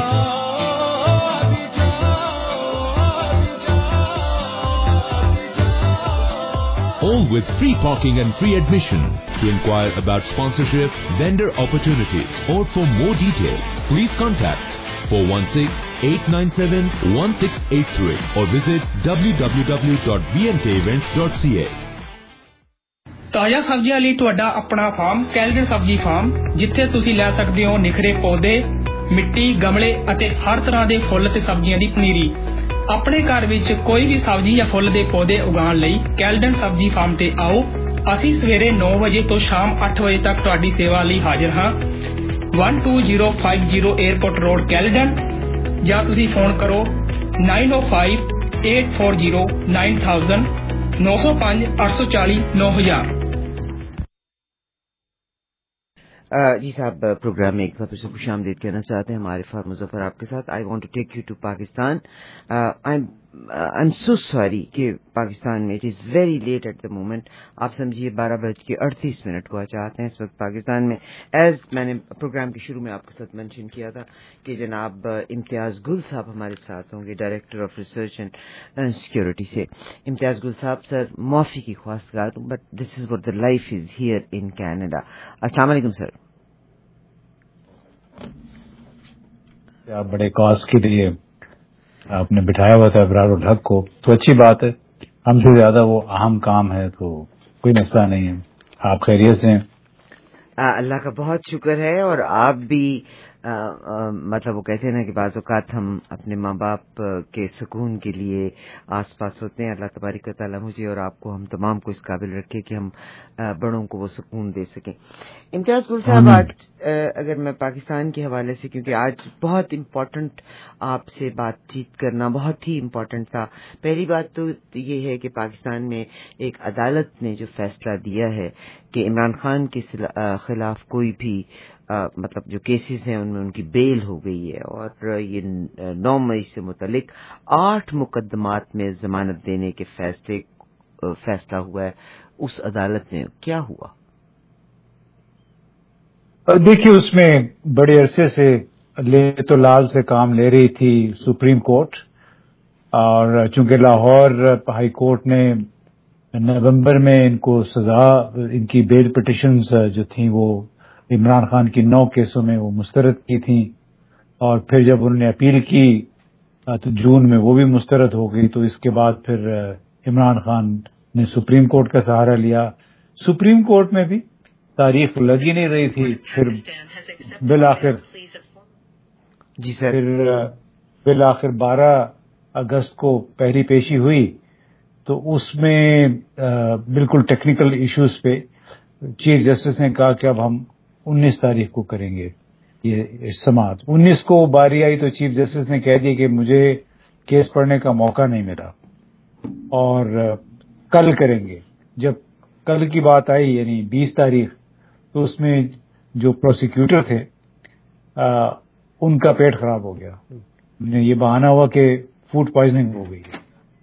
All with free parking and free admission. To inquire about sponsorship, vendor opportunities, or for more details, please contact four one six, eight nine seven, one six eight three or visit w w w dot b m k events dot c a. ਤਾਜ਼ਾ ਸਬਜ਼ੀਆਂ ਲਈ ਤੁਹਾਡਾ ਆਪਣਾ farm Caledon ਸਬਜ਼ੀ farm, ਜਿੱਥੇ ਤੁਸੀਂ ਲੈ ਸਕਦੇ ਹੋ ਨਿਖਰੇ ਪੌਦੇ, ਮਿੱਟੀ, ਗਮਲੇ ਅਤੇ ਹਰ ਤਰ੍ਹਾਂ ਦੇ ਫੁੱਲ ਤੇ ਸਬਜ਼ੀਆਂ ਦੀ ਪਨੀਰੀ. ਆਪਣੇ ਘਰ ਵਿੱਚ ਕੋਈ ਵੀ ਸਬਜ਼ੀ ਜਾਂ ਫੁੱਲ ਦੇ ਪੌਦੇ ਉਗਾਉਣ ਲਈ ਕੈਲਡਨ ਸਬਜ਼ੀ ਫਾਰਮ ਤੇ ਆਓ. ਅਸੀਂ ਸਵੇਰੇ ਨੌ ਵਜੇ ਤੋਂ ਸ਼ਾਮ ਅੱਠ ਵਜੇ ਤੱਕ ਤੁਹਾਡੀ ਸੇਵਾ ਲਈ ਹਾਜ਼ਰ ਹਾਂ. one two zero five zero airport road Caledon, ਜਾਂ ਤੁਸੀਂ ਫੋਨ ਕਰੋ nine oh five, eight four zero, nine thousand ਨੌ ਸੌ ਪੰਜ, ਅੱਠ ਸੌ ਚਾਲੀ, ਨੌ ਹਜ਼ਾਰ. جی صاحب, پروگرام میں ایک بار پھر خوش آمدید کہنا چاہتے ہیں. ہمارے فار مظفر آپ کے ساتھ. I want to take you to Pakistan. I am I am so sorry کہ پاکستان میں it is very late at the moment. آپ سمجھیے بارہ بج کے اڑتیس منٹ ہوا چاہتے ہیں اس وقت پاکستان میں. ایز میں نے پروگرام کے شروع میں آپ کے ساتھ مینشن کیا تھا کہ جناب امتیاز گل صاحب ہمارے ساتھ ہوں گے, director of research and security سے. امتیاز گل صاحب, سر معافی کی خواستگار ہوں, but this is what the life is here in Canada. السلام علیکم سر. آپ بڑے کاز کے لیے آپ نے بٹھایا ہوا تھا ابرار الحق کو, تو اچھی بات ہے. ہم سے زیادہ وہ اہم کام ہے, تو کوئی مسئلہ نہیں ہے. آپ خیریت سے ہیں؟ اللہ کا بہت شکر ہے. اور آپ بھی آ, آ, مطلب وہ کہتے ہیں نا کہ بعض اوقات ہم اپنے ماں باپ کے سکون کے لیے آس پاس ہوتے ہیں. اللہ تبارک و تعالیٰ مجھے اور آپ کو, ہم تمام کو اس قابل رکھے کہ ہم آ, بڑوں کو وہ سکون دے سکیں. امتیاز گل صاحب, آج اگر میں پاکستان کے حوالے سے, کیونکہ آج بہت امپورٹنٹ آپ سے بات چیت کرنا بہت ہی امپورٹنٹ تھا. پہلی بات تو یہ ہے کہ پاکستان میں ایک عدالت نے جو فیصلہ دیا ہے کہ عمران خان کے خلاف کوئی بھی آ, مطلب جو کیسز ہیں ان میں ان کی بیل ہو گئی ہے, اور یہ نو مئی سے متعلق آٹھ مقدمات میں ضمانت دینے کے فیصلے فیصلہ ہوا ہے. اس عدالت میں کیا ہوا؟ دیکھیے, اس میں بڑے عرصے سے لے تو لال سے کام لے رہی تھی سپریم کورٹ, اور چونکہ لاہور ہائی کورٹ نے نومبر میں ان کو سزا, ان کی بیل پٹیشنز جو تھیں وہ عمران خان کی نو کیسوں میں وہ مسترد کی تھیں, اور پھر جب انہوں نے اپیل کی تو جون میں وہ بھی مسترد ہو گئی. تو اس کے بعد پھر عمران خان نے سپریم کورٹ کا سہارا لیا. سپریم کورٹ میں بھی تاریخ لگ ہی نہیں رہی تھی. پھر بالآخر جی سر پھر بالآخر بارہ اگست کو پہلی پیشی ہوئی, تو اس میں بالکل ٹیکنیکل ایشوز پہ چیف جسٹس نے کہا کہ اب ہم انیس تاریخ کو کریں گے یہ سماعت. انیس کو باری آئی تو چیف جسٹس نے کہہ دیا کہ مجھے کیس پڑھنے کا موقع نہیں ملا, اور کل کریں گے. جب کل کی بات آئی یعنی بیس تاریخ, تو اس میں جو پروسیکیوٹر تھے آ, ان کا پیٹ خراب ہو گیا. یہ بہانہ ہوا کہ فوڈ پوائزننگ ہو گئی,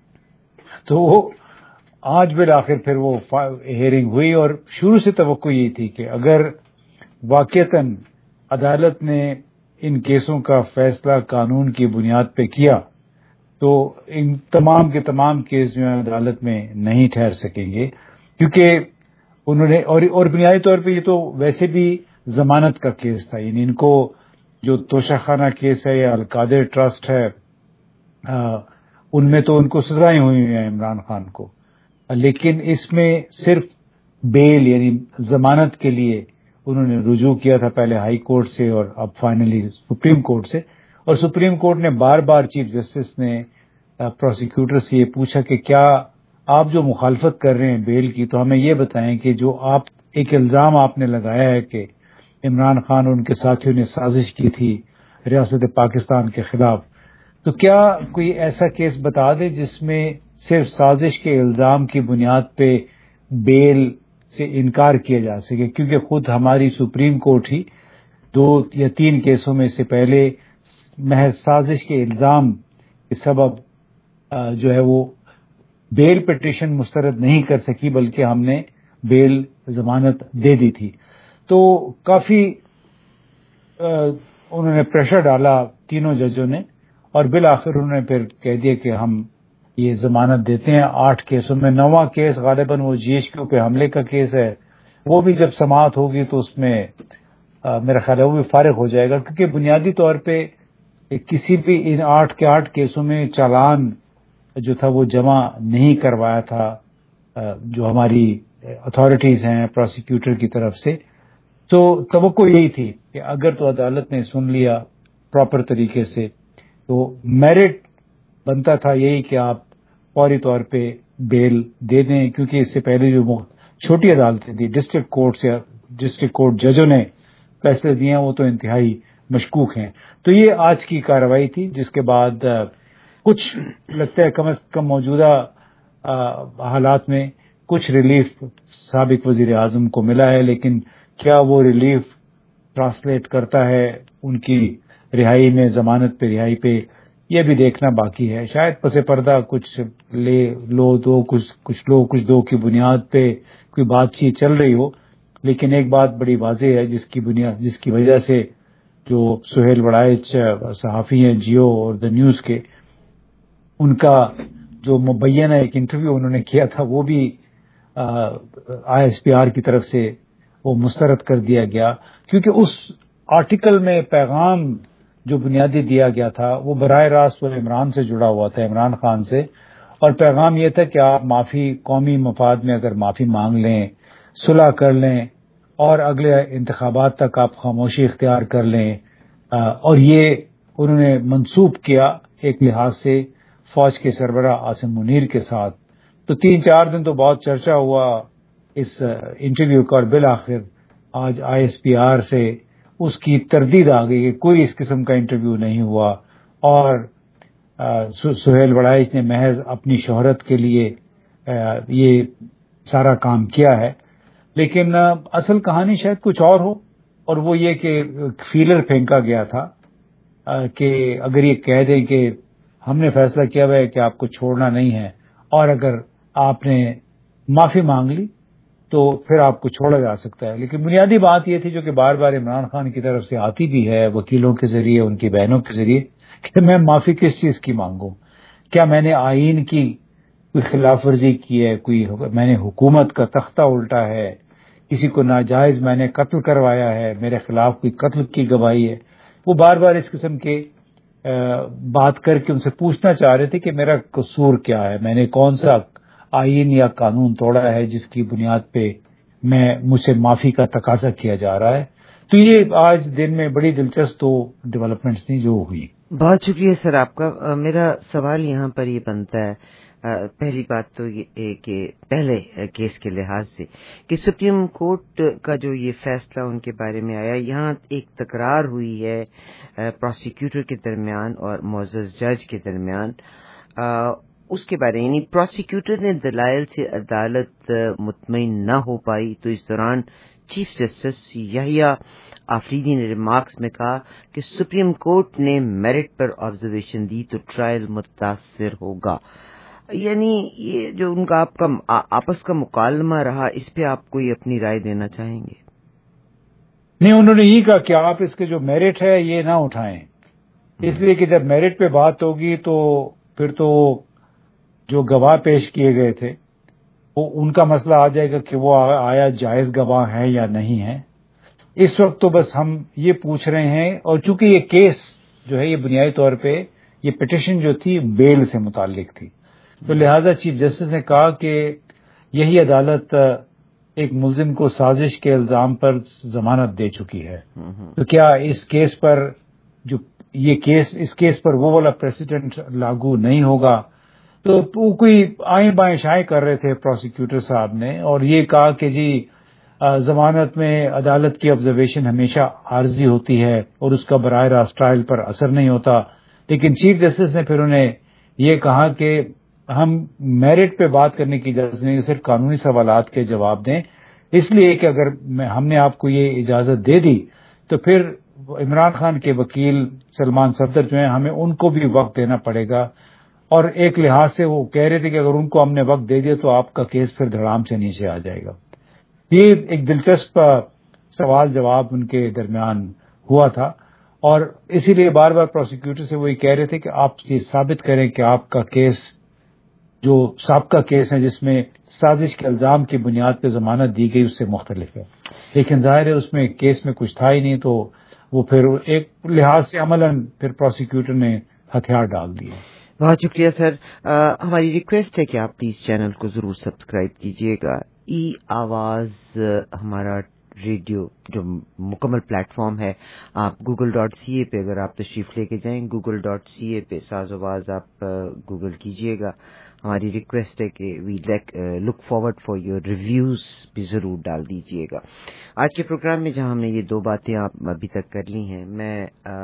تو وہ آج بالآخر پھر وہ ہیئرنگ ہوئی. اور شروع سے توقع یہ تھی کہ اگر واقعتاً عدالت نے ان کیسوں کا فیصلہ قانون کی بنیاد پہ کیا تو ان تمام کے تمام کیس جو ہیں عدالت میں نہیں ٹھہر سکیں گے, کیونکہ انہوں نے اور, اور بنیادی طور پہ یہ تو ویسے بھی ضمانت کا کیس تھا. یعنی ان کو جو توشہ خانہ کیس ہے یا القادر ٹرسٹ ہے, آ, ان میں تو ان کو سزائیں ہوئی ہیں عمران خان کو, لیکن اس میں صرف بیل یعنی ضمانت کے لیے انہوں نے رجوع کیا تھا پہلے ہائی کورٹ سے اور اب فائنلی سپریم کورٹ سے. اور سپریم کورٹ نے بار بار چیف جسٹس نے پروسیکیوٹر سے یہ پوچھا کہ کیا آپ جو مخالفت کر رہے ہیں بیل کی, تو ہمیں یہ بتائیں کہ جو آپ ایک الزام آپ نے لگایا ہے کہ عمران خان اور ان کے ساتھیوں نے سازش کی تھی ریاست پاکستان کے خلاف, تو کیا کوئی ایسا کیس بتا دے جس میں صرف سازش کے الزام کی بنیاد پہ بیل سے انکار کیا جا سکے. کیونکہ خود ہماری سپریم کورٹ ہی دو یا تین کیسوں میں سے پہلے محض سازش کے الزام کے سبب جو ہے وہ بیل پٹیشن مسترد نہیں کر سکی, بلکہ ہم نے بیل ضمانت دے دی تھی. تو کافی انہوں نے پریشر ڈالا تینوں ججوں نے, اور بالآخر انہوں نے پھر کہہ دیا کہ ہم یہ ضمانت دیتے ہیں آٹھ کیسوں میں. نواں کیس غالباً وہ جی ایچ کیو پہ حملے کا کیس ہے, وہ بھی جب سماعت ہوگی تو اس میں میرا خیال ہے وہ بھی فارغ ہو جائے گا, کیونکہ بنیادی طور پہ کسی بھی ان آٹھ کے آٹھ کیسوں میں چالان جو تھا وہ جمع نہیں کروایا تھا جو ہماری اتھارٹیز ہیں پروسیکیوٹر کی طرف سے. تو توقع یہی تھی کہ اگر تو عدالت نے سن لیا پراپر طریقے سے تو میرٹ بنتا تھا یہی کہ آپ فوری طور پہ بیل دے دیں, کیونکہ اس سے پہلے جو چھوٹی عدالتیں تھیں ڈسٹرکٹ کورٹ یا ڈسٹرکٹ کورٹ ججوں نے فیصلے دیے ہیں وہ تو انتہائی مشکوک ہیں. تو یہ آج کی کارروائی تھی, جس کے بعد کچھ لگتا ہے کم از کم موجودہ حالات میں کچھ ریلیف سابق وزیر اعظم کو ملا ہے, لیکن کیا وہ ریلیف ٹرانسلیٹ کرتا ہے ان کی رہائی میں, ضمانت پہ رہائی پہ یہ بھی دیکھنا باقی ہے. شاید پس پردہ کچھ لے لو دو کچھ کچھ لو کچھ دو کی بنیاد پہ کوئی بات چیت چل رہی ہو، لیکن ایک بات بڑی واضح ہے جس کی بنیاد جس کی وجہ سے جو سہیل وڑائچ صحافی ہیں جیو اور دا نیوز کے، ان کا جو مبینہ ایک انٹرویو انہوں نے کیا تھا وہ بھی آئی ایس پی آر کی طرف سے وہ مسترد کر دیا گیا، کیونکہ اس آرٹیکل میں پیغام جو بنیادی دیا گیا تھا وہ براہ راست وہ عمران سے جڑا ہوا تھا، عمران خان سے، اور پیغام یہ تھا کہ آپ معافی قومی مفاد میں اگر معافی مانگ لیں، صلح کر لیں اور اگلے انتخابات تک آپ خاموشی اختیار کر لیں، اور یہ انہوں نے منسوب کیا ایک لحاظ سے فوج کے سربراہ عاصم منیر کے ساتھ. تو تین چار دن تو بہت چرچا ہوا اس انٹرویو کا، اور بالآخر آج آئی ایس پی آر سے اس کی تردید آ گئی کہ کوئی اس قسم کا انٹرویو نہیں ہوا، اور سہیل وڑائچ نے محض اپنی شہرت کے لیے یہ سارا کام کیا ہے. لیکن اصل کہانی شاید کچھ اور ہو، اور وہ یہ کہ فیلر پھینکا گیا تھا کہ اگر یہ کہہ دیں کہ ہم نے فیصلہ کیا ہوا ہے کہ آپ کو چھوڑنا نہیں ہے، اور اگر آپ نے معافی مانگ لی تو پھر آپ کو چھوڑا جا سکتا ہے. لیکن بنیادی بات یہ تھی جو کہ بار بار عمران خان کی طرف سے آتی بھی ہے وکیلوں کے ذریعے، ان کی بہنوں کے ذریعے، کہ میں معافی کس چیز کی مانگوں؟ کیا میں نے آئین کی کوئی خلاف ورزی کی ہے؟ کوئی میں نے حکومت کا تختہ الٹا ہے؟ کسی کو ناجائز میں نے قتل کروایا ہے؟ میرے خلاف کوئی قتل کی گواہی ہے؟ وہ بار بار اس قسم کے بات کر کے ان سے پوچھنا چاہ رہے تھے کہ میرا قصور کیا ہے، میں نے کون سا آئین یا قانون توڑا ہے جس کی بنیاد پہ میں مجھ سے معافی کا تقاضا کیا جا رہا ہے. تو یہ آج دن میں بڑی دلچسپ تو ڈیولپمنٹس تھیں جو ہوئی. بہت شکریہ سر آپ کا. میرا سوال یہاں پر یہ بنتا ہے، پہلی بات تو یہ کہ پہلے کیس کے لحاظ سے کہ سپریم کورٹ کا جو یہ فیصلہ ان کے بارے میں آیا، یہاں ایک تکرار ہوئی ہے پروسیکیوٹر کے درمیان اور معزز جج کے درمیان. اس کے بارے یعنی پروسیکیوٹر نے دلائل سے عدالت مطمئن نہ ہو پائی، تو اس دوران چیف جسٹس یحییٰ آفریدی نے ریمارکس میں کہا کہ سپریم کورٹ نے میرٹ پر آبزرویشن دی تو ٹرائل متاثر ہوگا. یعنی یہ جو ان کا آپ کا آپس کا مکالمہ رہا، اس پہ آپ کوئی اپنی رائے دینا چاہیں گے؟ نہیں، انہوں نے یہ کہا کہ آپ اس کے جو میرٹ ہے یہ نہ اٹھائیں، اس لیے کہ جب میرٹ پہ بات ہوگی تو پھر تو جو گواہ پیش کیے گئے تھے وہ ان کا مسئلہ آ جائے گا کہ وہ آیا جائز گواہ ہے یا نہیں ہے. اس وقت تو بس ہم یہ پوچھ رہے ہیں، اور چونکہ یہ کیس جو ہے یہ بنیادی طور پہ یہ پٹیشن جو تھی بیل سے متعلق تھی، تو لہذا چیف جسٹس نے کہا کہ یہی عدالت ایک ملزم کو سازش کے الزام پر ضمانت دے چکی ہے، تو کیا اس کیس پر جو یہ کیس اس کیس پر وہ والا پریسیڈنٹ لاگو نہیں ہوگا؟ تو وہ کوئی آئیں بائیں شائیں کر رہے تھے پروسیکیوٹر صاحب نے، اور یہ کہا کہ جی ضمانت میں عدالت کی آبزرویشن ہمیشہ عارضی ہوتی ہے اور اس کا براہ راست ٹرائل پر اثر نہیں ہوتا. لیکن چیف جسٹس نے پھر انہیں یہ کہا کہ ہم میرٹ پہ بات کرنے کی اجازت نہیں، صرف قانونی سوالات کے جواب دیں، اس لیے کہ اگر ہم نے آپ کو یہ اجازت دے دی تو پھر عمران خان کے وکیل سلمان صفدر جو ہیں ہمیں ان کو بھی وقت دینا پڑے گا. اور ایک لحاظ سے وہ کہہ رہے تھے کہ اگر ان کو ہم نے وقت دے دیا تو آپ کا کیس پھر دھڑام سے نیچے آ جائے گا. یہ ایک دلچسپ سوال جواب ان کے درمیان ہوا تھا، اور اسی لیے بار بار پروسیکیوٹر سے وہی کہہ رہے تھے کہ آپ یہ ثابت کریں کہ آپ کا کیس جو سابقہ کیس ہے جس میں سازش کے الزام کی بنیاد پہ ضمانت دی گئی اس سے مختلف ہے. لیکن ظاہر ہے اس میں کیس میں کچھ تھا ہی نہیں، تو وہ پھر ایک لحاظ سے عملاً پھر پروسیکیوٹر نے ہتھیار ڈال دیے. بہت شکریہ سر. ہماری ریکویسٹ ہے کہ آپ پلیز چینل کو ضرور سبسکرائب کیجیے گا. ای آواز ہمارا ریڈیو جو مکمل پلیٹ فارم ہے، آپ گوگل ڈاٹ سی اے پہ اگر آپ تشریف لے کے جائیں، گوگل ڈاٹ سی اے پہ ساز آواز آپ گوگل کیجیے گا. ہماری ریکویسٹ ہے کہ we look forward for your reviews بھی ضرور ڈال دیجیے گا. آج کے پروگرام میں جہاں ہم نے یہ دو باتیں آپ ابھی تک کر لی ہیں, میں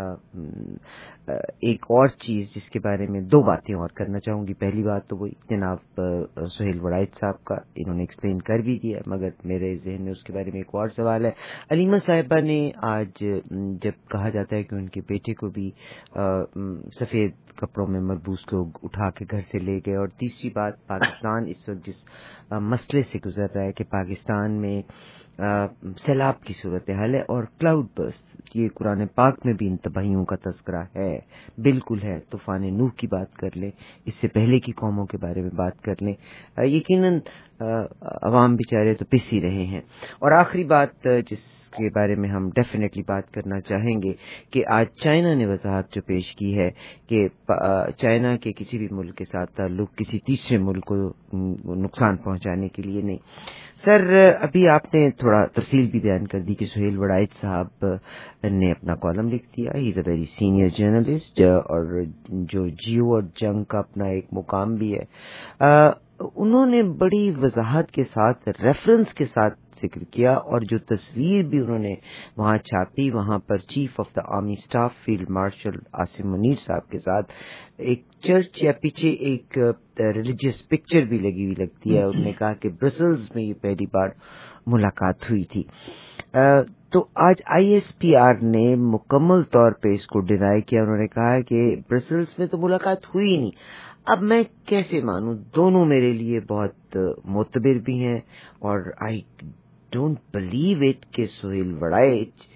ایک اور چیز جس کے بارے میں دو باتیں اور کرنا چاہوں گی. پہلی بات تو وہ جناب سہیل وڑائچ صاحب کا, انہوں نے ایکسپلین کر بھی دیا, مگر میرے ذہن میں اس کے بارے میں ایک اور سوال ہے. علیمہ صاحبہ نے آج جب کہا جاتا ہے کہ ان کے بیٹے کو بھی سفید کپڑوں میں ملبوس لوگ اٹھا کے گھر سے لے گئے, اور تیسری بات پاکستان اس وقت جس مسئلے سے گزر رہا ہے کہ پاکستان میں سیلاب کی صورتحال ہے اور کلاؤڈ برسٹ, یہ قرآن پاک میں بھی ان تباہیوں کا تذکرہ ہے, بالکل ہے. طوفان نوح کی بات کر لیں, اس سے پہلے کی قوموں کے بارے میں بات کر لیں, یقیناً عوام بیچارے تو پس ہی رہے ہیں. اور آخری بات جس کے بارے میں ہم ڈیفینیٹلی بات کرنا چاہیں گے کہ آج چائنا نے وضاحت جو پیش کی ہے کہ چائنا کے کسی بھی ملک کے ساتھ تعلق کسی تیسرے ملک کو نقصان پہنچانے کے لیے نہیں. سر, ابھی آپ نے تھوڑا تفصیل بھی بیان کر دی کہ سہیل وڑائچ صاحب نے اپنا کالم لکھ دیا. He is a very senior journalist, اور جو جیو اور جنگ کا اپنا ایک مقام بھی ہے. انہوں نے بڑی وضاحت کے ساتھ, ریفرنس کے ساتھ ذکر کیا, اور جو تصویر بھی انہوں نے وہاں چھاپی, وہاں پر chief of the army staff field marshal Asim Munir صاحب کے ساتھ ایک چرچ یا پیچھے ایک ریلیجیس پکچر بھی لگی ہوئی لگتی ہے. انہوں نے کہا کہ برسلز میں یہ پہلی بار ملاقات ہوئی تھی. تو آج آئی ایس پی آر نے مکمل طور پہ اس کو ڈینائی کیا. انہوں نے کہا کہ برسلز میں تو ملاقات ہوئی نہیں. اب میں کیسے مانوں؟ دونوں میرے لیے بہت معتبر بھی ہیں, اور آئی ڈونٹ بلیو اٹ کہ سہیل وڑائچ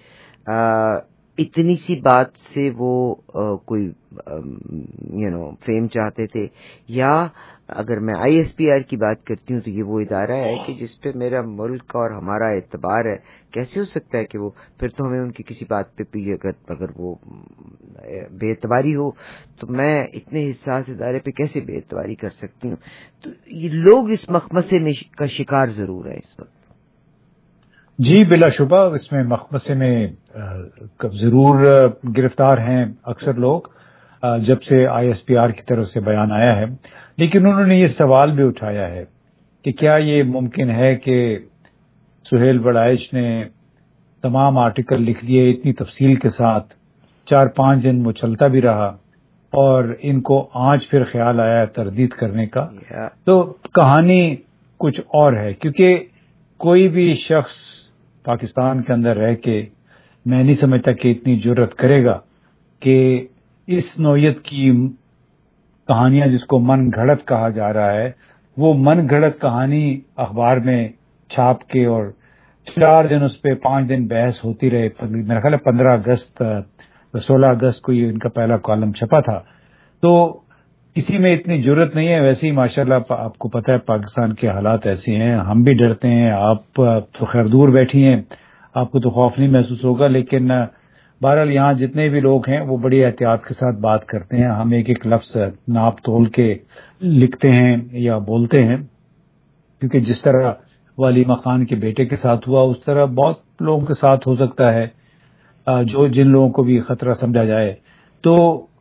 اتنی سی بات سے وہ کوئی یو نو فیم چاہتے تھے, یا اگر میں آئی ایس پی آر کی بات کرتی ہوں تو یہ وہ ادارہ ہے کہ جس پہ میرا ملک اور ہمارا اعتبار ہے. کیسے ہو سکتا ہے کہ وہ پھر تو ہمیں ان کی کسی بات پہ بھی اگر اگر وہ بے اعتباری ہو تو میں اتنے حساس ادارے پہ کیسے بے اعتباری کر سکتی ہوں؟ تو یہ لوگ اس مخمصے میں کا شکار ضرور ہے اس وقت. جی بلا شبہ اس میں مخمصے میں ضرور گرفتار ہیں اکثر لوگ جب سے آئی ایس پی آر کی طرف سے بیان آیا ہے. لیکن انہوں نے یہ سوال بھی اٹھایا ہے کہ کیا یہ ممکن ہے کہ سہیل وڑائچ نے تمام آرٹیکل لکھ لیے اتنی تفصیل کے ساتھ, چار پانچ دن وہ چلتا بھی رہا, اور ان کو آج پھر خیال آیا تردید کرنے کا. تو کہانی کچھ اور ہے, کیونکہ کوئی بھی شخص پاکستان کے اندر رہ کے میں نہیں سمجھتا کہ اتنی جرت کرے گا کہ اس نوعیت کی کہانیاں جس کو من گھڑت کہا جا رہا ہے, وہ من گھڑت کہانی اخبار میں چھاپ کے اور چار دن اس پہ پانچ دن بحث ہوتی رہے. میرا خیال ہے پندرہ اگست سولہ اگست کو یہ ان کا پہلا کالم چھپا تھا. تو کسی میں اتنی ضرورت نہیں ہے. ویسے ہی ماشاءاللہ آپ کو پتہ ہے پاکستان کے حالات ایسے ہیں, ہم بھی ڈرتے ہیں, آپ تو خیر دور بیٹھی ہیں, آپ کو تو خوف نہیں محسوس ہوگا, لیکن بہرحال یہاں جتنے بھی لوگ ہیں وہ بڑی احتیاط کے ساتھ بات کرتے ہیں. ہم ایک ایک لفظ ناپ تول کے لکھتے ہیں یا بولتے ہیں, کیونکہ جس طرح ولیمہ خان کے بیٹے کے ساتھ ہوا اس طرح بہت لوگوں کے ساتھ ہو سکتا ہے, جو جن لوگوں کو بھی خطرہ سمجھا جائے. تو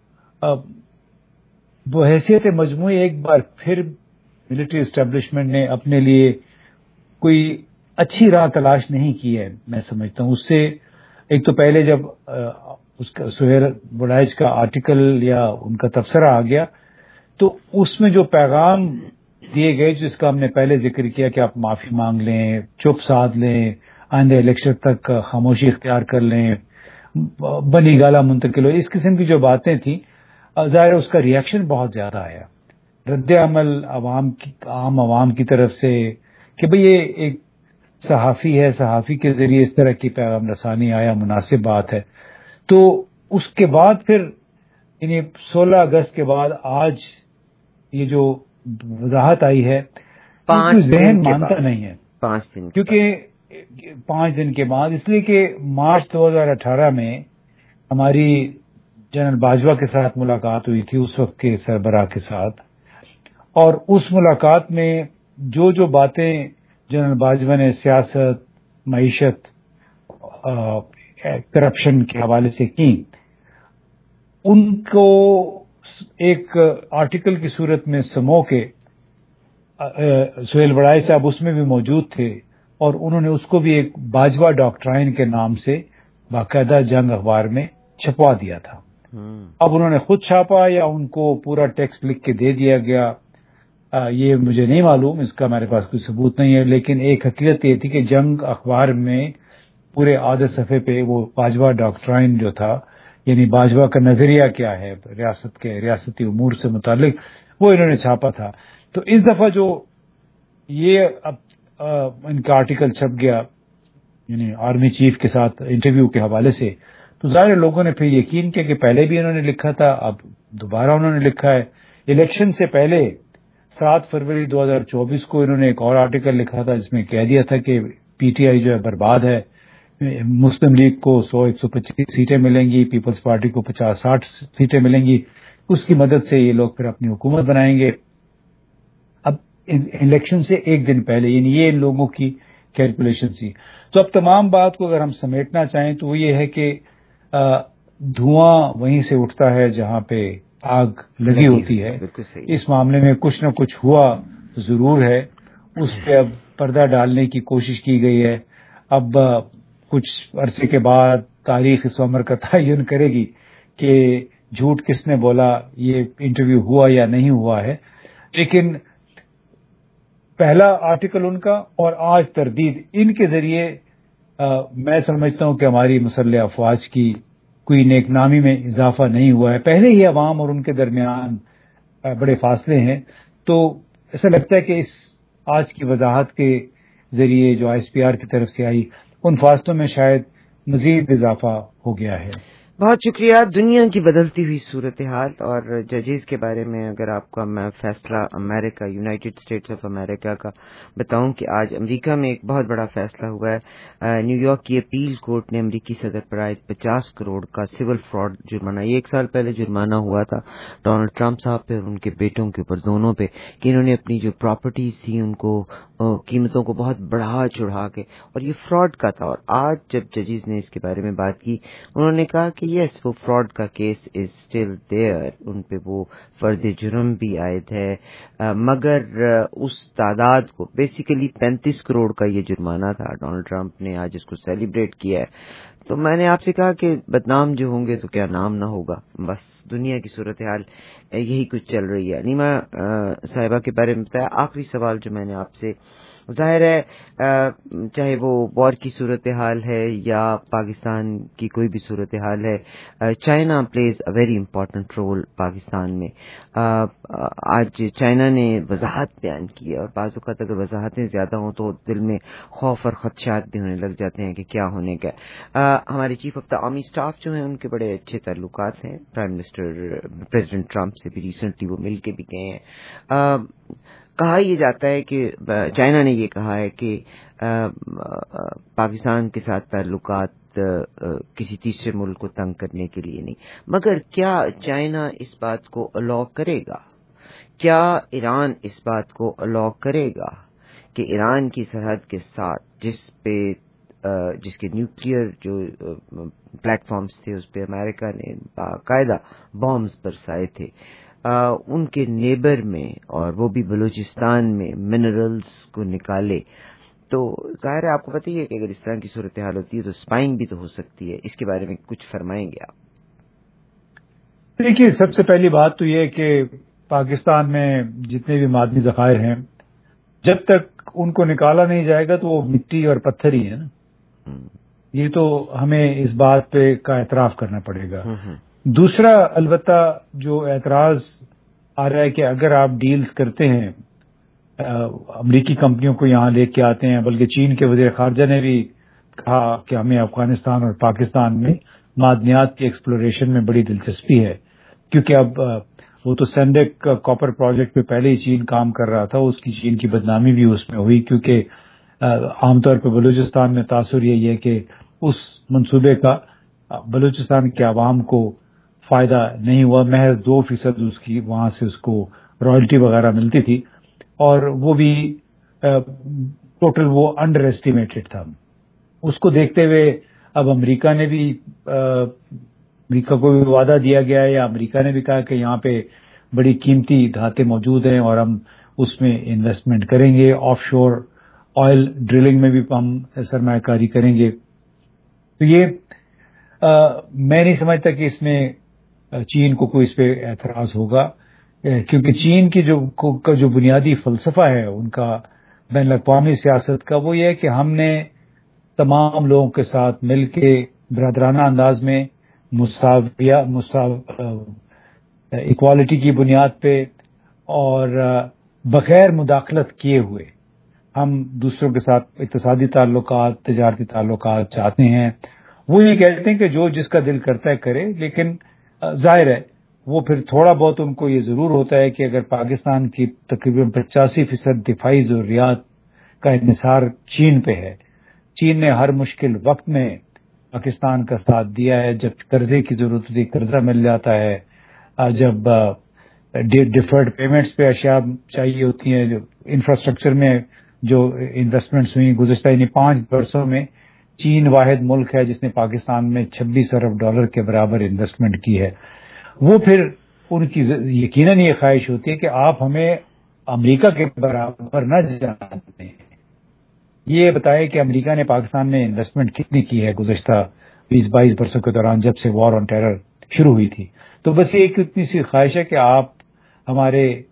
وہ حیثیت مجموعی ایک بار پھر ملٹری اسٹیبلشمنٹ نے اپنے لیے کوئی اچھی راہ تلاش نہیں کی ہے, میں سمجھتا ہوں. اس سے ایک تو پہلے جب اس کا سہیل وڑائچ کا آرٹیکل یا ان کا تبصرہ آ گیا تو اس میں جو پیغام دیے گئے جس کا ہم نے پہلے ذکر کیا کہ آپ معافی مانگ لیں, چپ سادھ لیں, آئندہ الیکشن تک خاموشی اختیار کر لیں, بنی گالا منتقل ہو, اس قسم کی جو باتیں تھیں, ظاہر اس کا ریئیکشن بہت زیادہ آیا, رد عمل عوام کی عام عوام کی طرف سے کہ بھئی یہ ایک صحافی ہے, صحافی کے ذریعے اس طرح کی پیغام رسانی آیا, مناسب بات ہے. تو اس کے بعد پھر یعنی سولہ اگست کے بعد آج یہ جو وضاحت آئی ہے ذہن مانتا نہیں ہے پانچ دن کیونکہ پانچ دن کے بعد, اس لیے کہ مارچ دو ہزار اٹھارہ میں ہماری جنرل باجوہ کے ساتھ ملاقات ہوئی تھی, اس وقت کے سربراہ کے ساتھ, اور اس ملاقات میں جو جو باتیں جنرل باجوہ نے سیاست, معیشت, کرپشن کے حوالے سے کی, ان کو ایک آرٹیکل کی صورت میں سمو کے سہیل بڑائی صاحب اس میں بھی موجود تھے اور انہوں نے اس کو بھی ایک باجوہ ڈاکٹرائن کے نام سے باقاعدہ جنگ اخبار میں چھپوا دیا تھا. اب انہوں نے خود چھاپا یا ان کو پورا ٹیکسٹ لکھ کے دے دیا گیا یہ مجھے نہیں معلوم, اس کا میرے پاس کوئی ثبوت نہیں ہے, لیکن ایک حقیقت یہ تھی کہ جنگ اخبار میں پورے آدھے صفحے پہ وہ باجوہ ڈاکٹرائن جو تھا, یعنی باجوہ کا نظریہ کیا ہے ریاست کے ریاستی امور سے متعلق, وہ انہوں نے چھاپا تھا. تو اس دفعہ جو یہ اب ان کا آرٹیکل چھپ گیا یعنی آرمی چیف کے ساتھ انٹرویو کے حوالے سے, تو ظاہر لوگوں نے پھر یقین کیا کہ پہلے بھی انہوں نے لکھا تھا, اب دوبارہ انہوں نے لکھا ہے. الیکشن سے پہلے سات فروری دو ہزار چوبیس کو انہوں نے ایک اور آرٹیکل لکھا تھا جس میں کہہ دیا تھا کہ پی ٹی آئی جو ہے برباد ہے, مسلم لیگ کو سو ایک سو پچیس سیٹیں ملیں گی, پیپلز پارٹی کو پچاس ساٹھ سیٹیں ملیں گی, اس کی مدد سے یہ لوگ پھر اپنی حکومت بنائیں گے. اب الیکشن سے ایک دن پہلے یعنی یہ ان لوگوں کی کیلکولیشن تھی. تو اب تمام بات کو اگر ہم سمیٹنا چاہیں تو وہ یہ ہے کہ دھواں وہیں سے اٹھتا ہے جہاں پہ آگ لگی ہوتی ہے. اس معاملے میں کچھ نہ کچھ ہوا ضرور ہے, اس پہ اب پردہ ڈالنے کی کوشش کی گئی ہے. اب کچھ عرصے کے بعد تاریخ اس عمر کا تعین کرے گی کہ جھوٹ کس نے بولا, یہ انٹرویو ہوا یا نہیں ہوا ہے. لیکن پہلا آرٹیکل ان کا اور آج تردید ان کے ذریعے آ, میں سمجھتا ہوں کہ ہماری مسلح افواج کی کوئی نیک نامی میں اضافہ نہیں ہوا ہے. پہلے ہی عوام اور ان کے درمیان آ, بڑے فاصلے ہیں, تو ایسا لگتا ہے کہ اس آج کی وضاحت کے ذریعے جو آئی ایس پی آر کی طرف سے آئی ان فاصلوں میں شاید مزید اضافہ ہو گیا ہے. بہت شکریہ. دنیا کی بدلتی ہوئی صورتحال اور ججز کے بارے میں اگر آپ کا میں فیصلہ امریکہ یونائٹڈ اسٹیٹس آف امریکہ کا بتاؤں کہ آج امریکہ میں ایک بہت بڑا فیصلہ ہوا ہے. نیو یارک کی اپیل کورٹ نے امریکی صدر پر عائد پچاس کروڑ کا سول فراڈ جرمانہ, یہ ایک سال پہلے جرمانہ ہوا تھا ڈونلڈ ٹرمپ صاحب پہ اور ان کے بیٹوں کے اوپر دونوں پہ, کہ انہوں نے اپنی جو پراپرٹیز تھیں ان کو قیمتوں کو بہت بڑھا چڑھا کے, اور یہ فراڈ کا تھا. اور آج جب ججز نے اس کے بارے میں بات کی انہوں نے کہا کہ یس وہ فراڈ کا کیس از اسٹل دیئر, ان پہ وہ فرد جرم بھی عائد ہے, مگر اس تعداد کو بیسیکلی پینتیس کروڑ کا یہ جرمانہ تھا. ڈونلڈ ٹرمپ نے آج اس کو سیلیبریٹ کیا ہے. تو میں نے آپ سے کہا کہ بدنام جو ہوں گے تو کیا نام نہ ہوگا. بس دنیا کی صورتحال یہی کچھ چل رہی ہے. نیما صاحبہ کے بارے میں بتایا. آخری سوال جو میں نے آپ سے, ظاہر ہے چاہے وہ وار کی صورتحال ہے یا پاکستان کی کوئی بھی صورتحال ہے, China plays a very important role Pakistan میں. آج چائنا نے وضاحت بیان کی ہے, اور بعض اوقات اگر وضاحتیں زیادہ ہوں تو دل میں خوف اور خدشات بھی ہونے لگ جاتے ہیں کہ کیا ہونے کا. ہمارے chief of the army staff جو ہیں ان کے بڑے اچھے تعلقات ہیں پرائم منسٹر پریزیڈنٹ ٹرمپ سے بھی, ریسنٹلی وہ مل کے بھی گئے ہیں. کہا یہ جاتا ہے کہ چائنا نے یہ کہا ہے کہ پاکستان کے ساتھ تعلقات کسی تیسرے ملک کو تنگ کرنے کے لیے نہیں, مگر کیا چائنا اس بات کو الاؤ کرے گا, کیا ایران اس بات کو الاؤ کرے گا کہ ایران کی سرحد کے ساتھ جس پہ جس کے نیوکلیئر جو پلیٹ فارمز تھے اس پہ امریکہ نے باقاعدہ بامز برسائے تھے, ان کے نیبر میں اور وہ بھی بلوچستان میں منرلز کو نکالے, تو ظاہر ہے آپ کو پتہ ہی ہے کہ اگر اس طرح کی صورتحال ہوتی ہے تو اسپائنگ بھی تو ہو سکتی ہے. اس کے بارے میں کچھ فرمائیں گے آپ؟ دیکھیے, سب سے پہلی بات تو یہ کہ پاکستان میں جتنے بھی معدنی ذخائر ہیں جب تک ان کو نکالا نہیں جائے گا تو وہ مٹی اور پتھر ہی ہے نا. یہ تو ہمیں اس بات پہ کا اعتراف کرنا پڑے گا. دوسرا البتہ جو اعتراض آ رہا ہے کہ اگر آپ ڈیلز کرتے ہیں, امریکی کمپنیوں کو یہاں لے کے آتے ہیں, بلکہ چین کے وزیر خارجہ نے بھی کہا کہ ہمیں افغانستان اور پاکستان میں معدنیات کی ایکسپلوریشن میں بڑی دلچسپی ہے, کیونکہ اب وہ تو سینڈک کاپر پروجیکٹ پہ پہلے ہی چین کام کر رہا تھا, اس کی چین کی بدنامی بھی اس میں ہوئی, کیونکہ عام طور پہ بلوچستان میں تاثر یہی ہے کہ اس منصوبے کا بلوچستان کے عوام کو فائدہ نہیں ہوا, محض دو فیصد اس کی وہاں سے اس کو رائلٹی وغیرہ ملتی تھی, اور وہ بھی ٹوٹل وہ انڈر ایسٹیمیٹڈ تھا. اس کو دیکھتے ہوئے اب امریکہ نے بھی امریکہ کو بھی وعدہ دیا گیا ہے, یا امریکہ نے بھی کہا کہ یہاں پہ بڑی قیمتی دھاتیں موجود ہیں اور ہم اس میں انویسٹمنٹ کریں گے. آف شور آئل ڈرلنگ میں بھی ہم سرمایہ کاری کریں گے. تو یہ آ, میں نہیں سمجھتا کہ اس میں چین کو کوئی اس پہ اعتراض ہوگا، کیونکہ چین کی جو کا جو بنیادی فلسفہ ہے ان کا بین الاقوامی سیاست کا، وہ یہ ہے کہ ہم نے تمام لوگوں کے ساتھ مل کے برادرانہ انداز میں مساویہ مساو اکوالٹی کی بنیاد پہ اور بغیر مداخلت کیے ہوئے ہم دوسروں کے ساتھ اقتصادی تعلقات، تجارتی تعلقات چاہتے ہیں. وہ یہ کہتے ہیں کہ جو جس کا دل کرتا ہے کرے، لیکن ظاہر ہے وہ پھر تھوڑا بہت ان کو یہ ضرور ہوتا ہے کہ اگر پاکستان کی تقریباً پچاسی فیصد دفاعی ضروریات کا انحصار چین پہ ہے، چین نے ہر مشکل وقت میں پاکستان کا ساتھ دیا ہے. جب قرضے کی ضرورت ہوتی قرضہ مل جاتا ہے، جب ڈیفرڈ پیمنٹس پہ اشیاء چاہیے ہوتی ہیں، جو انفراسٹرکچر میں جو انویسٹمنٹس ہوئی گزشتہ یعنی پانچ برسوں میں چین واحد ملک ہے جس نے پاکستان میں چھبیس ارب ڈالر کے برابر انویسٹمنٹ کی ہے. وہ پھر ان کی یقیناً یہ خواہش ہوتی ہے کہ آپ ہمیں امریکہ کے برابر نہ جانتے ہیں، یہ بتائے کہ امریکہ نے پاکستان میں انویسٹمنٹ کتنی کی ہے گزشتہ بیس بائیس برسوں کے دوران جب سے وار آن ٹیرر شروع ہوئی تھی. تو بس یہ ایک اتنی سی خواہش ہے کہ آپ ہمارے